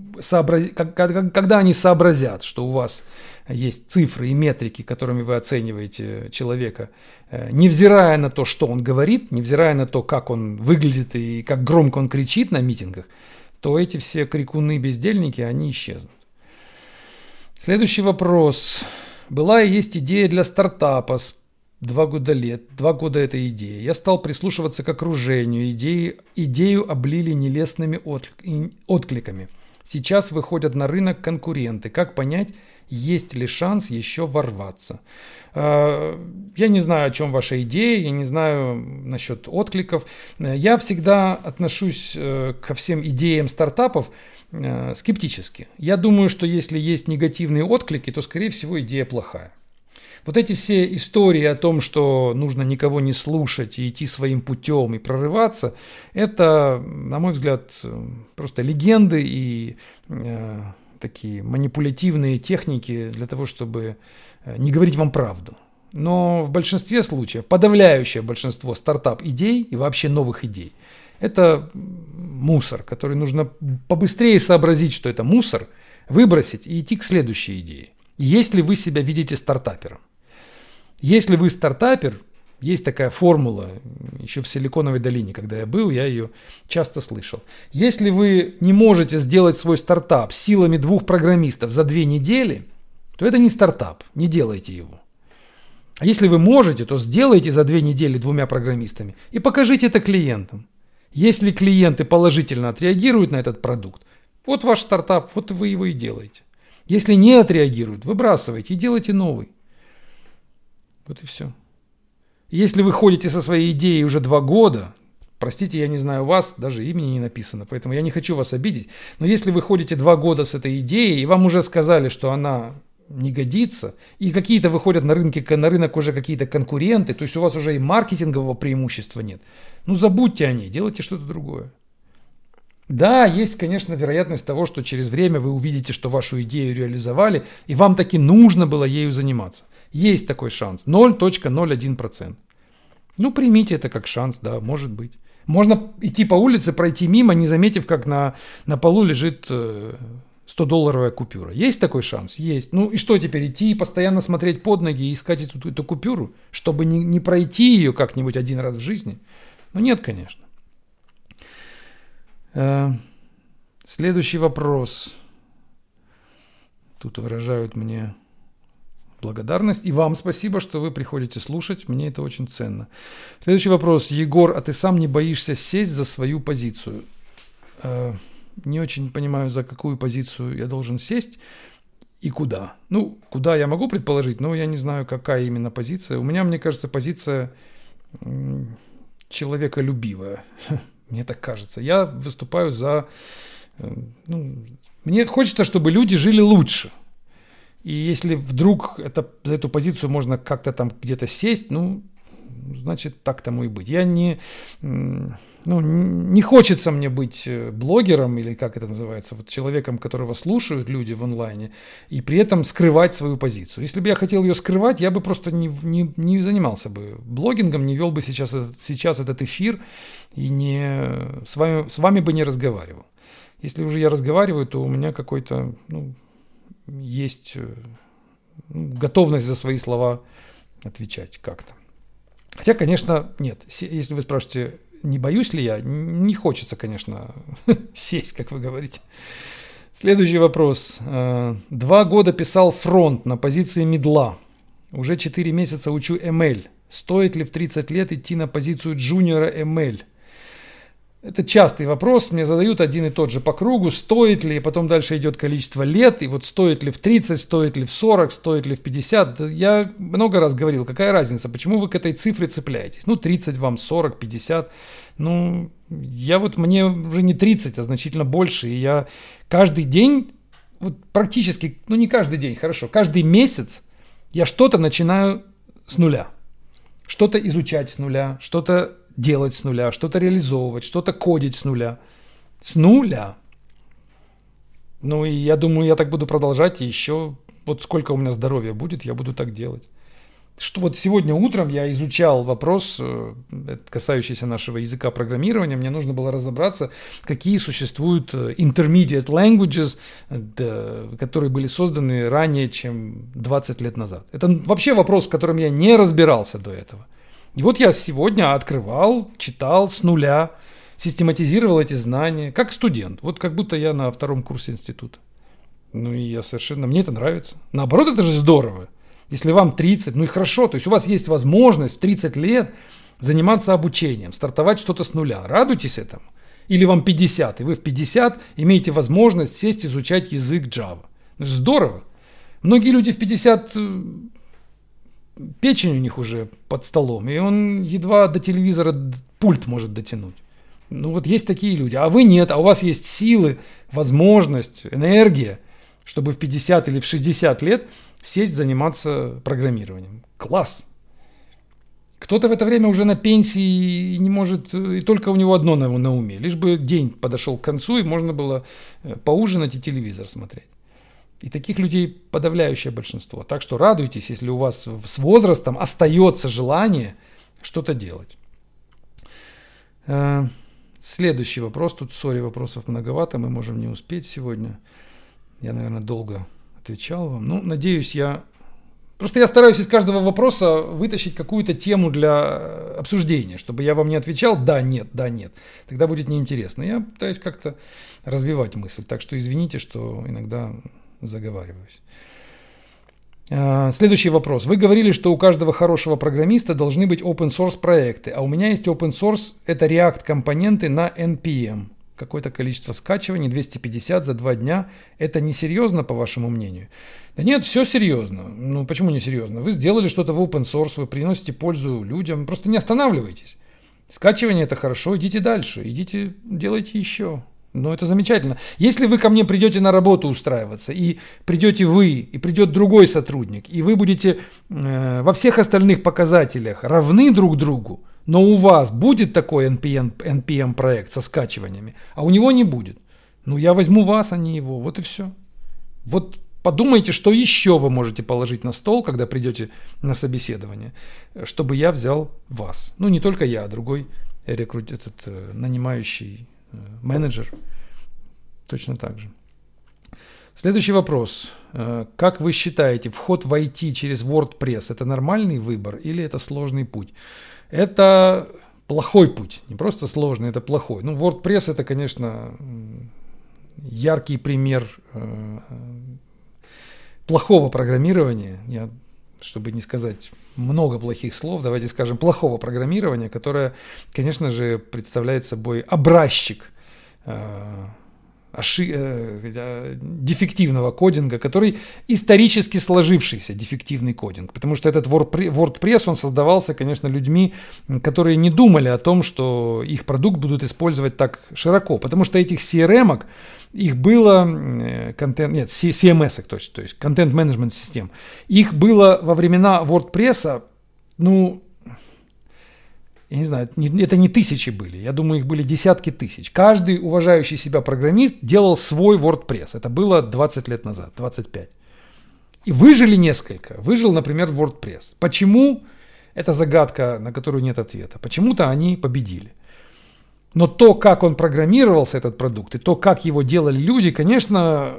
Когда они сообразят, что у вас есть цифры и метрики, которыми вы оцениваете человека, невзирая на то, что он говорит, невзирая на то, как он выглядит и как громко он кричит на митингах, то эти все крикуны-бездельники, они исчезнут. Следующий вопрос. Была и есть идея для стартапа с 2 года этой идеи. Я стал прислушиваться к окружению. Идею облили нелестными откликами. Сейчас выходят на рынок конкуренты. Как понять, есть ли шанс еще ворваться? Я не знаю, о чем ваша идея, я не знаю насчет откликов. Я всегда отношусь ко всем идеям стартапов скептически. Я думаю, что если есть негативные отклики, то, скорее всего, идея плохая. Вот эти все истории о том, что нужно никого не слушать и идти своим путем и прорываться, это, на мой взгляд, просто легенды и такие манипулятивные техники для того, чтобы не говорить вам правду. Но в большинстве случаев, подавляющее большинство стартап-идей и вообще новых идей, это мусор, который нужно побыстрее сообразить, что это мусор, выбросить и идти к следующей идее. Если вы себя видите стартапером. Если вы стартапер, есть такая формула, еще в Силиконовой долине, когда я был, я ее часто слышал. Если вы не можете сделать свой стартап силами 2 программистов за 2 недели, то это не стартап, не делайте его. А если вы можете, то сделайте за 2 недели 2 программистами и покажите это клиентам. Если клиенты положительно отреагируют на этот продукт, вот ваш стартап, вот вы его и делаете. Если не отреагируют, выбрасывайте и делайте новый. Вот и все. Если вы ходите со своей идеей уже 2 года, Простите, я не знаю вас, даже имени не написано, поэтому я не хочу вас обидеть. Но если вы ходите 2 года с этой идеей, и вам уже сказали, что она не годится, и какие-то выходят на рынок уже какие-то конкуренты, то есть у вас уже и маркетингового преимущества нет, ну забудьте о ней, делайте что-то другое. Да, есть, конечно, вероятность того, что через время вы увидите, что вашу идею реализовали, и вам таки нужно было ею заниматься. Есть такой шанс, 0,01%. Ну, примите это как шанс, да, может быть. Можно идти по улице, пройти мимо, не заметив, как на полу лежит $100 купюра. Есть такой шанс? Есть. Ну и что теперь, идти и постоянно смотреть под ноги и искать эту купюру, чтобы не пройти ее как-нибудь один раз в жизни? Ну нет, конечно. Следующий вопрос. Тут выражают мне благодарность. И вам спасибо, что вы приходите слушать. Мне это очень ценно. Следующий вопрос. Егор, а ты сам не боишься сесть за свою позицию? Не очень понимаю, за какую позицию я должен сесть и куда. Ну, куда я могу предположить, но я не знаю, какая именно позиция. У меня, мне кажется, позиция человеколюбивая. Мне так кажется. Я выступаю за... мне хочется, чтобы люди жили лучше. И если вдруг за эту позицию можно как-то там где-то сесть, значит, так тому и быть. Я не хочется мне быть блогером, или как это называется, вот человеком, которого слушают люди в онлайне, и при этом скрывать свою позицию. Если бы я хотел ее скрывать, я бы просто не занимался бы блогингом, не вел бы сейчас этот эфир, и с вами бы не разговаривал. Если уже я разговариваю, то у меня какой-то, есть готовность за свои слова отвечать как-то. Хотя, конечно, нет. Если вы спрашиваете, не боюсь ли я, не хочется, конечно, сесть, как вы говорите. Следующий вопрос. 2 года писал фронт на позиции мидла. Уже 4 месяца учу ML. Стоит ли в 30 лет идти на позицию джуниора ML? Это частый вопрос, мне задают один и тот же по кругу, стоит ли, и потом дальше идет количество лет, и вот стоит ли в 30, стоит ли в 40, стоит ли в 50. Я много раз говорил, какая разница, почему вы к этой цифре цепляетесь? 30 вам, 40, 50. Мне уже не 30, а значительно больше, и я каждый день, практически, не каждый день, хорошо, каждый месяц я что-то начинаю с нуля. Что-то изучать с нуля, что-то делать с нуля, что-то реализовывать, что-то кодить с нуля. С нуля. И я думаю, я так буду продолжать, и еще сколько у меня здоровья будет, я буду так делать. Сегодня утром я изучал вопрос, касающийся нашего языка программирования. Мне нужно было разобраться, какие существуют intermediate languages, которые были созданы ранее, чем 20 лет назад. Это вообще вопрос, с которым я не разбирался до этого. И я сегодня открывал, читал с нуля, систематизировал эти знания, как студент. Как будто я на 2-м курсе института. И мне это нравится. Наоборот, это же здорово. Если вам 30, и хорошо, то есть у вас есть возможность в 30 лет заниматься обучением, стартовать что-то с нуля. Радуйтесь этому. Или вам 50, и вы в 50 имеете возможность сесть изучать язык Java. Это же здорово. Многие люди в 50... печень у них уже под столом, и он едва до телевизора пульт может дотянуть. Есть такие люди, а вы нет, а у вас есть силы, возможность, энергия, чтобы в 50 или в 60 лет сесть заниматься программированием. Класс! Кто-то в это время уже на пенсии и не может, и только у него одно на уме, лишь бы день подошел к концу, и можно было поужинать и телевизор смотреть. И таких людей подавляющее большинство. Так что радуйтесь, если у вас с возрастом остается желание что-то делать. Следующий вопрос. Тут, вопросов многовато, мы можем не успеть сегодня. Я, наверное, долго отвечал вам. Надеюсь, я стараюсь из каждого вопроса вытащить какую-то тему для обсуждения, чтобы я вам не отвечал «да, нет, да, нет». Тогда будет неинтересно. Я пытаюсь как-то развивать мысль. Так что извините, что иногда... заговариваюсь. Следующий вопрос. Вы говорили, что у каждого хорошего программиста должны быть open source проекты, а у меня есть open source, это React компоненты на NPM. Какое-то количество скачиваний, 250 за 2 дня. Это несерьезно, по вашему мнению? Да нет, все серьезно. Почему не серьезно? Вы сделали что-то в open source, вы приносите пользу людям, просто не останавливайтесь. Скачивание – это хорошо, идите дальше, идите, делайте еще. Но это замечательно. Если вы ко мне придете на работу устраиваться, и придете вы, и придет другой сотрудник, и вы будете во всех остальных показателях равны друг другу, но у вас будет такой NPM проект со скачиваниями, а у него не будет. Ну, я возьму вас, а не его. Вот и все. Вот подумайте, что еще вы можете положить на стол, когда придете на собеседование, чтобы я взял вас. Ну, не только я, а другой нанимающий менеджер. Точно так же. Следующий вопрос. Как вы считаете, вход в IT через WordPress – это нормальный выбор или это сложный путь? Это плохой путь. Не просто сложный, это плохой. Ну, WordPress – это, конечно, яркий пример плохого программирования. Чтобы не сказать много плохих слов, давайте скажем плохого программирования, которое, конечно же, представляет собой образчик дефективного кодинга, который исторически сложившийся дефективный кодинг. Потому что этот WordPress, он создавался, конечно, людьми, которые не думали о том, что их продукт будут использовать так широко. Потому что этих CRM-ок, их было, CMS-ок, то есть Content Management System, их было во времена WordPress, ну, я не знаю, это не тысячи были, я думаю, их были десятки тысяч. Каждый уважающий себя программист делал свой WordPress. Это было 20 лет назад, 25. И выжили несколько. Выжил, например, WordPress. Почему? Это загадка, на которую нет ответа. Почему-то они победили. Но то, как он программировался, этот продукт, и то, как его делали люди, конечно,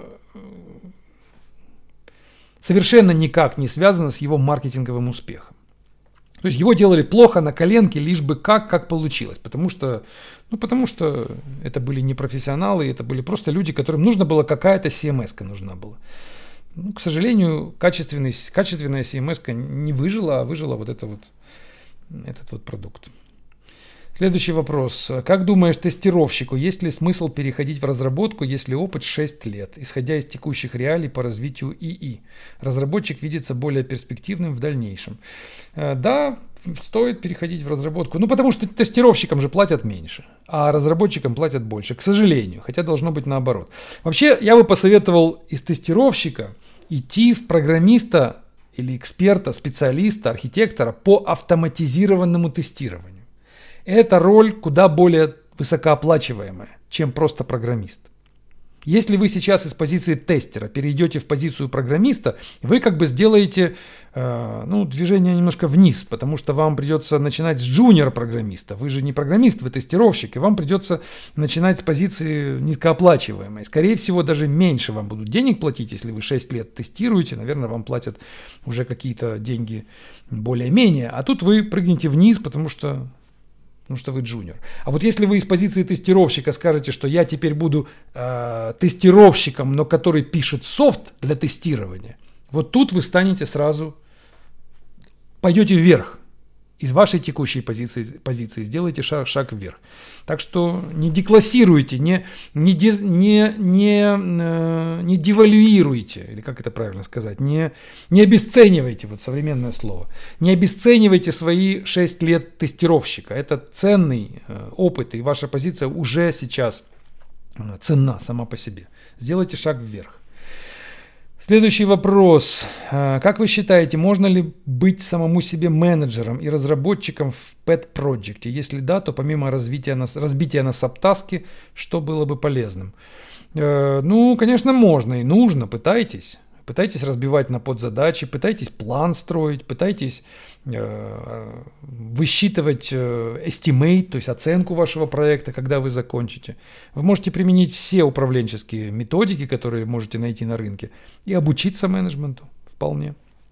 совершенно никак не связано с его маркетинговым успехом. То есть его делали плохо на коленке, лишь бы как получилось. Потому что это были не профессионалы, это были просто люди, которым нужна была какая-то CMS-ка нужна была. Ну, к сожалению, качественная CMS-ка не выжила, а выжила этот продукт. Следующий вопрос. Как думаешь, тестировщику есть ли смысл переходить в разработку, если опыт 6 лет, исходя из текущих реалий по развитию ИИ? Разработчик видится более перспективным в дальнейшем. Да, стоит переходить в разработку. Ну, потому что тестировщикам же платят меньше, а разработчикам платят больше, к сожалению. Хотя должно быть наоборот. Вообще, я бы посоветовал из тестировщика идти в программиста или эксперта, специалиста, архитектора по автоматизированному тестированию. Эта роль куда более высокооплачиваемая, чем просто программист. Если вы сейчас из позиции тестера перейдете в позицию программиста, вы как бы сделаете движение немножко вниз, потому что вам придется начинать с джуниор-программиста. Вы же не программист, вы тестировщик, и вам придется начинать с позиции низкооплачиваемой. Скорее всего, даже меньше вам будут денег платить, если вы 6 лет тестируете. Наверное, вам платят уже какие-то деньги более-менее. А тут вы прыгнете вниз, потому что вы джуниор. А вот если вы из позиции тестировщика скажете, что я теперь буду тестировщиком, но который пишет софт для тестирования, вот тут вы станете сразу, пойдете вверх. Из вашей текущей позиции сделайте шаг вверх. Так что не деклассируйте, не девальвируйте, или как это правильно сказать, не обесценивайте, вот современное слово, не обесценивайте свои 6 лет тестировщика. Это ценный опыт, и ваша позиция уже сейчас ценна сама по себе. Сделайте шаг вверх. Следующий вопрос. Как вы считаете, можно ли быть самому себе менеджером и разработчиком в Pet Project? Если да, то помимо разбития на сабтаски, что было бы полезным? Ну, конечно, можно и нужно. Пытайтесь. Пытайтесь разбивать на подзадачи, пытайтесь план строить, пытайтесь высчитывать estimate, то есть оценку вашего проекта, когда вы закончите. Вы можете применить все управленческие методики, которые можете найти на рынке, и обучиться менеджменту вполне.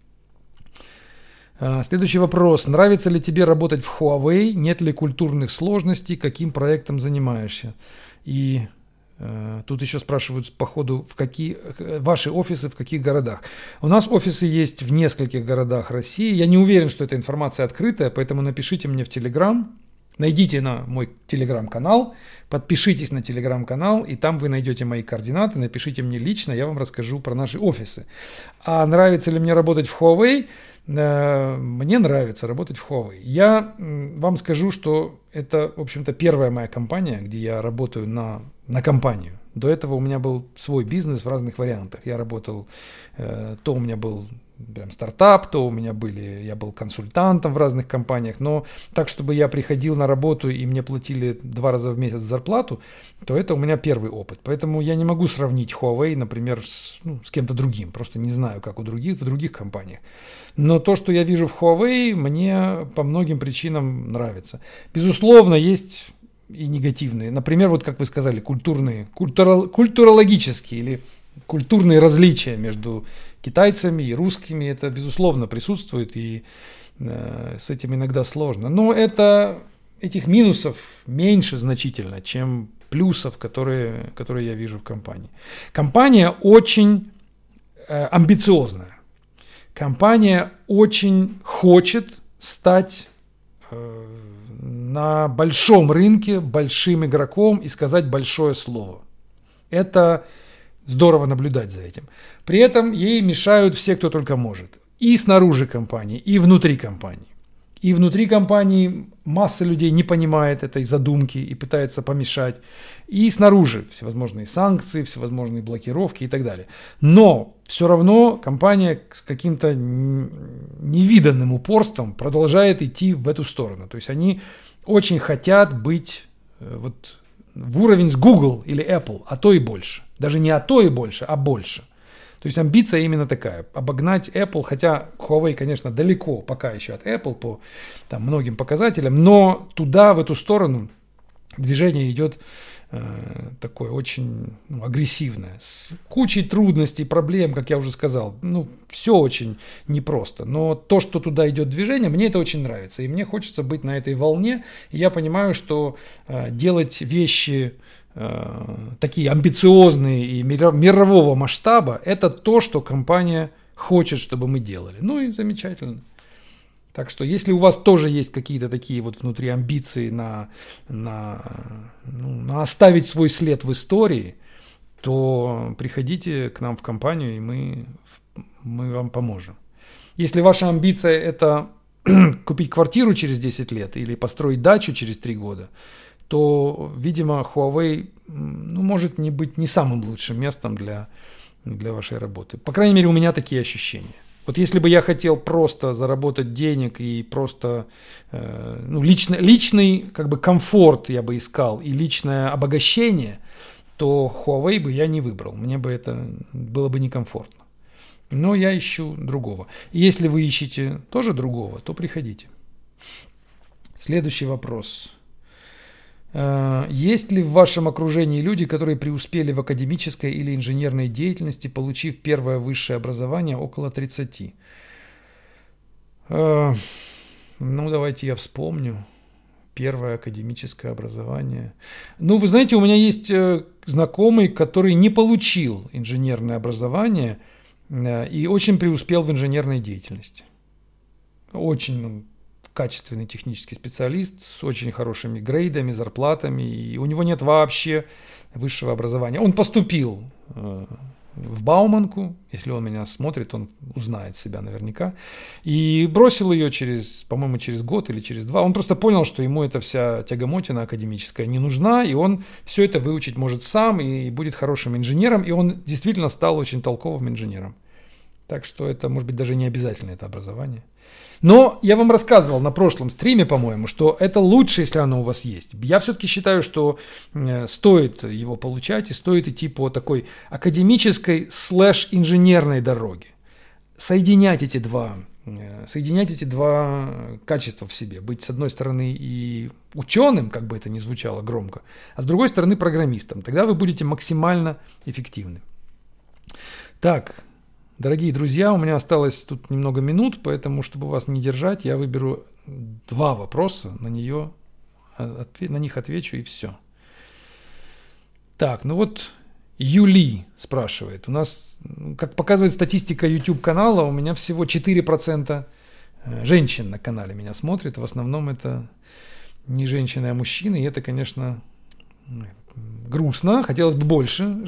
Следующий вопрос. Нравится ли тебе работать в Huawei? Нет ли культурных сложностей? Каким проектом занимаешься? И тут еще спрашивают по ходу, ваши офисы в каких городах. У нас офисы есть в нескольких городах России. Я не уверен, что эта информация открытая, поэтому напишите мне в Telegram. Найдите на мой телеграм-канал, подпишитесь на телеграм-канал, и там вы найдете мои координаты, напишите мне лично, я вам расскажу про наши офисы. А нравится ли мне работать в Huawei? Мне нравится работать в Huawei. Я вам скажу, что это, в общем-то, первая моя компания, где я работаю на компанию. До этого у меня был свой бизнес в разных вариантах. Я работал, то у меня был прям стартап, то я был консультантом в разных компаниях, но так, чтобы я приходил на работу и мне платили 2 раза в месяц зарплату, то это у меня первый опыт. Поэтому я не могу сравнить Huawei, например, с кем-то другим. Просто не знаю, как в других компаниях. Но то, что я вижу в Huawei, мне по многим причинам нравится. Безусловно, есть и негативные. Например, вот как вы сказали, культурологические или культурные различия между китайцами и русскими. Это, безусловно, присутствует, и с этим иногда сложно. Но этих минусов меньше значительно, чем плюсов, которые я вижу в компании. Компания очень амбициозная. Компания очень хочет стать на большом рынке большим игроком и сказать большое слово. Это здорово наблюдать за этим. При этом ей мешают все, кто только может. И снаружи компании, и внутри компании. И внутри компании масса людей не понимает этой задумки и пытается помешать. И снаружи всевозможные санкции, всевозможные блокировки и так далее. Но все равно компания с каким-то невиданным упорством продолжает идти в эту сторону. То есть они очень хотят быть в уровень с Google или Apple, а то и больше. Даже не а то и больше, а больше. То есть амбиция именно такая, обогнать Apple, хотя Huawei, конечно, далеко пока еще от Apple по многим показателям, но туда, в эту сторону, движение идет такое очень агрессивное, с кучей трудностей, проблем, как я уже сказал. Все очень непросто, но то, что туда идет движение, мне это очень нравится, и мне хочется быть на этой волне, и я понимаю, что делать вещи такие амбициозные и мирового масштаба, это то, что компания хочет, чтобы мы делали. И замечательно. Так что, если у вас тоже есть какие-то такие внутри амбиции на оставить свой след в истории, то приходите к нам в компанию, и мы вам поможем. Если ваша амбиция – это купить квартиру через 10 лет или построить дачу через 3 года, то, видимо, Huawei может не быть не самым лучшим местом для вашей работы. По крайней мере, у меня такие ощущения. Вот если бы я хотел просто заработать денег и просто личный комфорт я бы искал и личное обогащение, то Huawei бы я не выбрал. Мне бы это было бы некомфортно. Но я ищу другого. И если вы ищете тоже другого, то приходите. Следующий вопрос. Есть ли в вашем окружении люди, которые преуспели в академической или инженерной деятельности, получив первое высшее образование около 30? Давайте я вспомню. Первое академическое образование. Вы знаете, у меня есть знакомый, который не получил инженерное образование и очень преуспел в инженерной деятельности. Очень качественный технический специалист с очень хорошими грейдами, зарплатами, и у него нет вообще высшего образования. Он поступил в Бауманку, если он меня смотрит, он узнает себя наверняка, и бросил ее по-моему, через год или через 2. Он просто понял, что ему эта вся тягомотина академическая не нужна, и он все это выучить может сам, и будет хорошим инженером, и он действительно стал очень толковым инженером. Так что это, может быть, даже не обязательно это образование. Но я вам рассказывал на прошлом стриме, по-моему, что это лучше, если оно у вас есть. Я все-таки считаю, что стоит его получать и стоит идти по такой академической /инженерной дороге. Соединять эти два качества в себе. Быть, с одной стороны, и ученым, как бы это ни звучало громко, а с другой стороны, программистом. Тогда вы будете максимально эффективны. Так. Дорогие друзья, у меня осталось тут немного минут, поэтому, чтобы вас не держать, я выберу 2 вопроса, на них отвечу и все. Так, Юли спрашивает. У нас, как показывает статистика YouTube канала, у меня всего 4% женщин на канале меня смотрят. В основном это не женщины, а мужчины. И это, конечно, грустно. Хотелось бы больше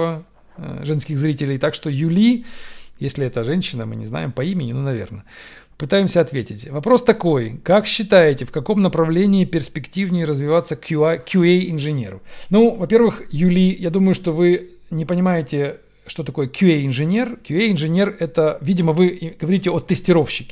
женских зрителей. Так что Юли, если это женщина, мы не знаем по имени, наверное. Пытаемся ответить. Вопрос такой. Как считаете, в каком направлении перспективнее развиваться QA-инженеру? Во-первых, Юли, я думаю, что вы не понимаете, что такое QA-инженер. QA-инженер – это, видимо, вы говорите о тестировщике.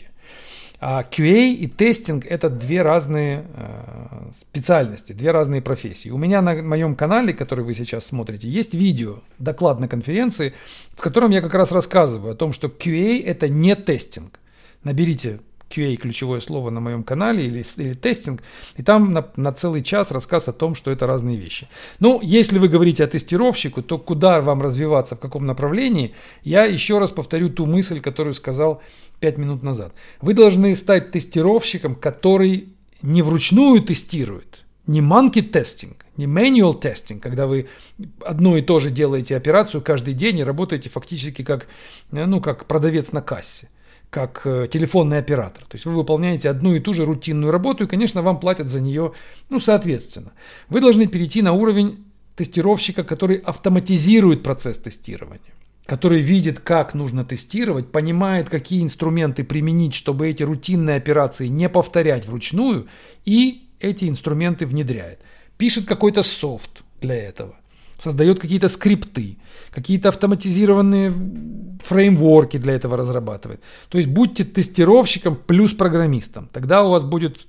А QA и тестинг – это две разные специальности, две разные профессии. У меня на моем канале, который вы сейчас смотрите, есть видео, доклад на конференции, в котором я как раз рассказываю о том, что QA – это не тестинг. Наберите QA ключевое слово на моем канале или тестинг, и там на целый час рассказ о том, что это разные вещи. Если вы говорите о тестировщику, то куда вам развиваться, в каком направлении, я еще раз повторю ту мысль, которую сказал 5 минут назад. Вы должны стать тестировщиком, который не вручную тестирует, не monkey testing, не manual testing, когда вы одно и то же делаете операцию каждый день и работаете фактически как продавец на кассе, как телефонный оператор. То есть вы выполняете одну и ту же рутинную работу, и, конечно, вам платят за нее, соответственно. Вы должны перейти на уровень тестировщика, который автоматизирует процесс тестирования, который видит, как нужно тестировать, понимает, какие инструменты применить, чтобы эти рутинные операции не повторять вручную, и эти инструменты внедряет. Пишет какой-то софт для этого. Создает какие-то скрипты, какие-то автоматизированные фреймворки для этого разрабатывает. То есть будьте тестировщиком плюс программистом. Тогда у вас будет...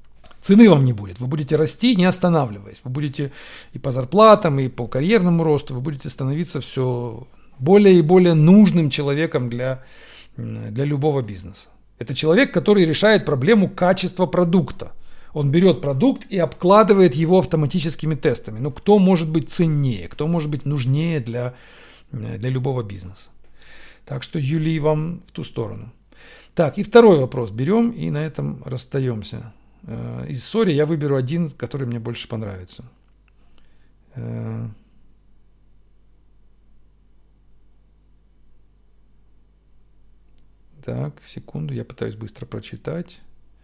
Цены вам не будет. Вы будете расти, не останавливаясь. Вы будете и по зарплатам, и по карьерному росту, вы будете становиться все более и более нужным человеком для любого бизнеса. Это человек, который решает проблему качества продукта. Он берет продукт и обкладывает его автоматическими тестами. Кто может быть ценнее, кто может быть нужнее для любого бизнеса. Так что, Юли, вам в ту сторону. Так, и второй вопрос берем и на этом расстаемся. Из сори я выберу один, который мне больше понравится. Так, секунду, я пытаюсь быстро прочитать.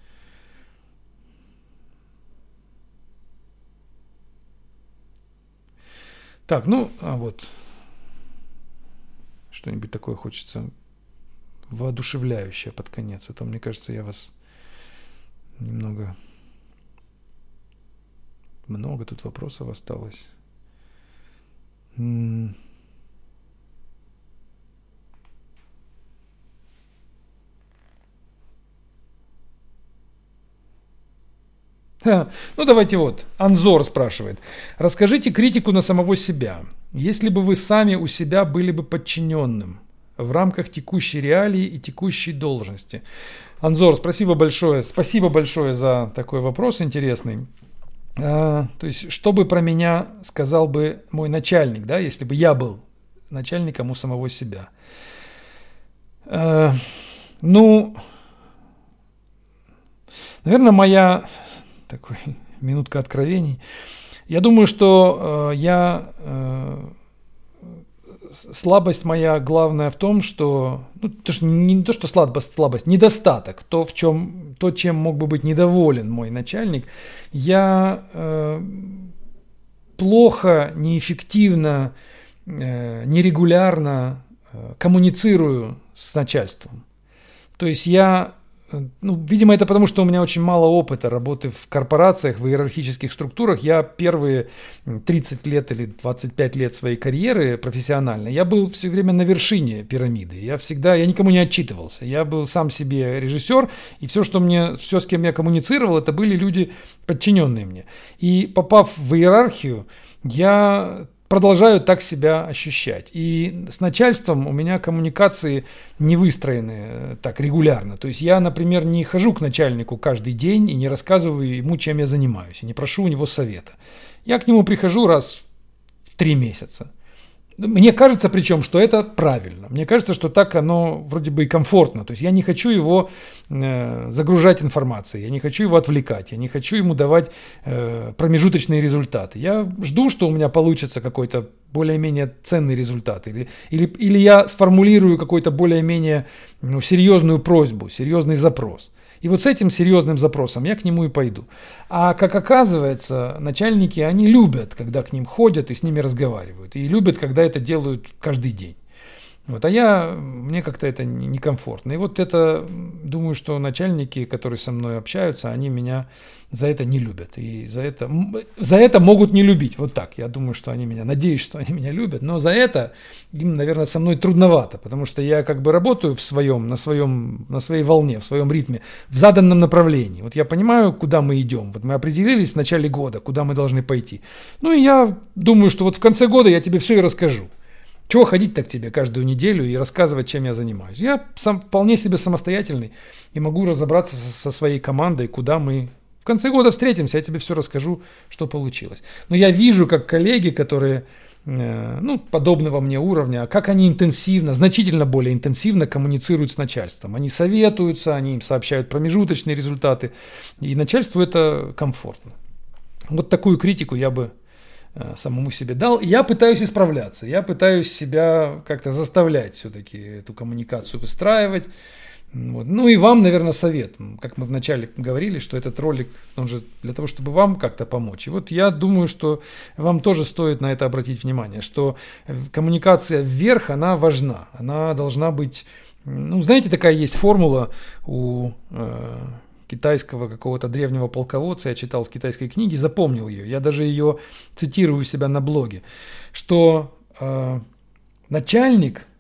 Так, вот. Что-нибудь такое хочется воодушевляющее под конец. А то, мне кажется, я вас немного... Много тут вопросов осталось. Давайте вот. Анзор спрашивает. Расскажите критику на самого себя. Если бы вы сами у себя были бы подчиненным в рамках текущей реалии и текущей должности. Анзор, спасибо большое. Спасибо большое за такой вопрос интересный. То есть, что бы про меня сказал бы мой начальник, да, если бы я был начальником у самого себя? Наверное, моя... Такой минутка откровений. Я думаю, что слабость моя главная в том, что не то, что слабость, недостаток, то, чем мог бы быть недоволен мой начальник. Я плохо, неэффективно, нерегулярно коммуницирую с начальством. То есть видимо, это потому, что у меня очень мало опыта работы в корпорациях, в иерархических структурах. Я первые 30 лет или 25 лет своей карьеры профессиональной, я был все время на вершине пирамиды. Я никому не отчитывался. Я был сам себе режиссер, и все, с кем я коммуницировал, это были люди, подчиненные мне. И попав в иерархию, я продолжаю так себя ощущать. И с начальством у меня коммуникации не выстроены так регулярно. То есть я, например, не хожу к начальнику каждый день и не рассказываю ему, чем я занимаюсь, и не прошу у него совета. Я к нему прихожу раз в 3 месяца. Мне кажется, причем, что это правильно. Мне кажется, что так оно вроде бы и комфортно. То есть я не хочу его загружать информацией, я не хочу его отвлекать, я не хочу ему давать промежуточные результаты. Я жду, что у меня получится какой-то более-менее ценный результат. Или я сформулирую какую-то более-менее серьезную просьбу, серьезный запрос. И вот с этим серьезным запросом я к нему и пойду. А как оказывается, начальники, они любят, когда к ним ходят и с ними разговаривают. И любят, когда это делают каждый день. Вот, мне как-то это некомфортно. И вот это, думаю, что начальники, которые со мной общаются, они меня за это не любят. И за это могут не любить. Вот так. Я думаю, что они меня, надеюсь, что они меня любят. Но за это им, наверное, со мной трудновато. Потому что я как бы работаю на своей волне, в своем ритме, в заданном направлении. Вот я понимаю, куда мы идем. Вот мы определились в начале года, куда мы должны пойти. Ну и я думаю, что вот в конце года я тебе все и расскажу. Чего ходить-то к тебе каждую неделю и рассказывать, чем я занимаюсь? Я сам вполне себе самостоятельный и могу разобраться со своей командой, куда мы в конце года встретимся, я тебе все расскажу, что получилось. Но я вижу, как коллеги, которые подобного мне уровня, как они интенсивно, значительно более интенсивно коммуницируют с начальством. Они советуются, они им сообщают промежуточные результаты, и начальству это комфортно. Вот такую критику я бы самому себе дал. Я пытаюсь исправляться, я пытаюсь себя как-то заставлять все-таки эту коммуникацию выстраивать. Вот. Ну и вам, наверное, совет. Как мы вначале говорили, что этот ролик, он же для того, чтобы вам как-то помочь. И вот я думаю, что вам тоже стоит на это обратить внимание, что коммуникация вверх, она важна. Она должна быть, знаете, такая есть формула у китайского какого-то древнего полководца, я читал в китайской книге, запомнил ее, я даже ее цитирую у себя на блоге, что начальник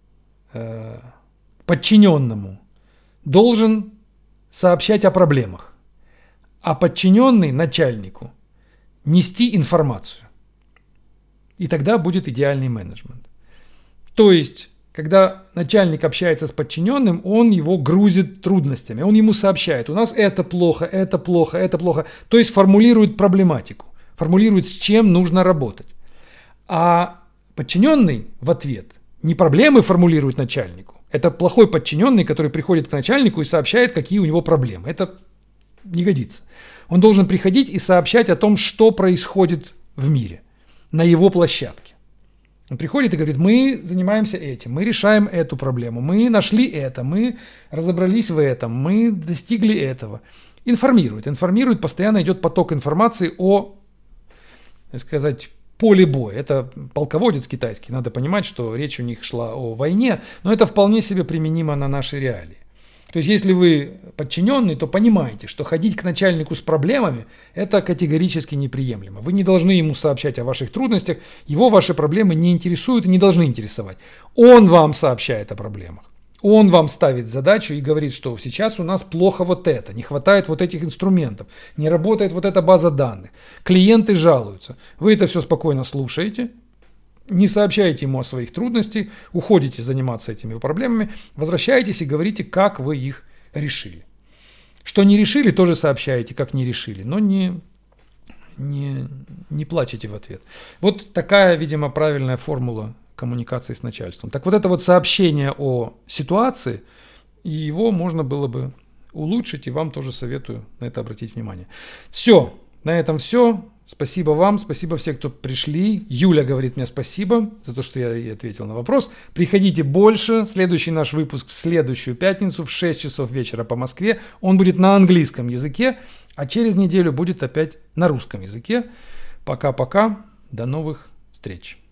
подчиненному должен сообщать о проблемах, а подчиненный начальнику нести информацию. И тогда будет идеальный менеджмент. То есть, когда начальник общается с подчиненным, он его грузит трудностями, он ему сообщает, у нас это плохо, это плохо, это плохо. То есть формулирует проблематику, формулирует, с чем нужно работать. А подчиненный в ответ не проблемы формулирует начальнику, это плохой подчиненный, который приходит к начальнику и сообщает, какие у него проблемы. Это не годится. Он должен приходить и сообщать о том, что происходит в мире, на его площадке. Он приходит и говорит, мы занимаемся этим, мы решаем эту проблему, мы нашли это, мы разобрались в этом, мы достигли этого. Информирует, постоянно идет поток информации о, так сказать, поле боя. Это полководец китайский, надо понимать, что речь у них шла о войне, но это вполне себе применимо на наши реалии. То есть, если вы подчиненный, то понимаете, что ходить к начальнику с проблемами – это категорически неприемлемо. Вы не должны ему сообщать о ваших трудностях, его ваши проблемы не интересуют и не должны интересовать. Он вам сообщает о проблемах. Он вам ставит задачу и говорит, что сейчас у нас плохо вот это, не хватает вот этих инструментов, не работает вот эта база данных, клиенты жалуются. Вы это все спокойно слушаете, не сообщаете ему о своих трудностях, уходите заниматься этими проблемами, возвращаетесь и говорите, как вы их решили. Что не решили, тоже сообщаете, как не решили, но не плачете в ответ. Вот такая, видимо, правильная формула коммуникации с начальством. Так вот это вот сообщение о ситуации, и его можно было бы улучшить, и вам тоже советую на это обратить внимание. Все, на этом все. Спасибо вам, спасибо всем, кто пришли. Юля говорит мне спасибо за то, что я ей ответил на вопрос. Приходите больше. Следующий наш выпуск в следующую пятницу в 6 часов вечера по Москве. Он будет на английском языке, а через неделю будет опять на русском языке. Пока-пока. До новых встреч.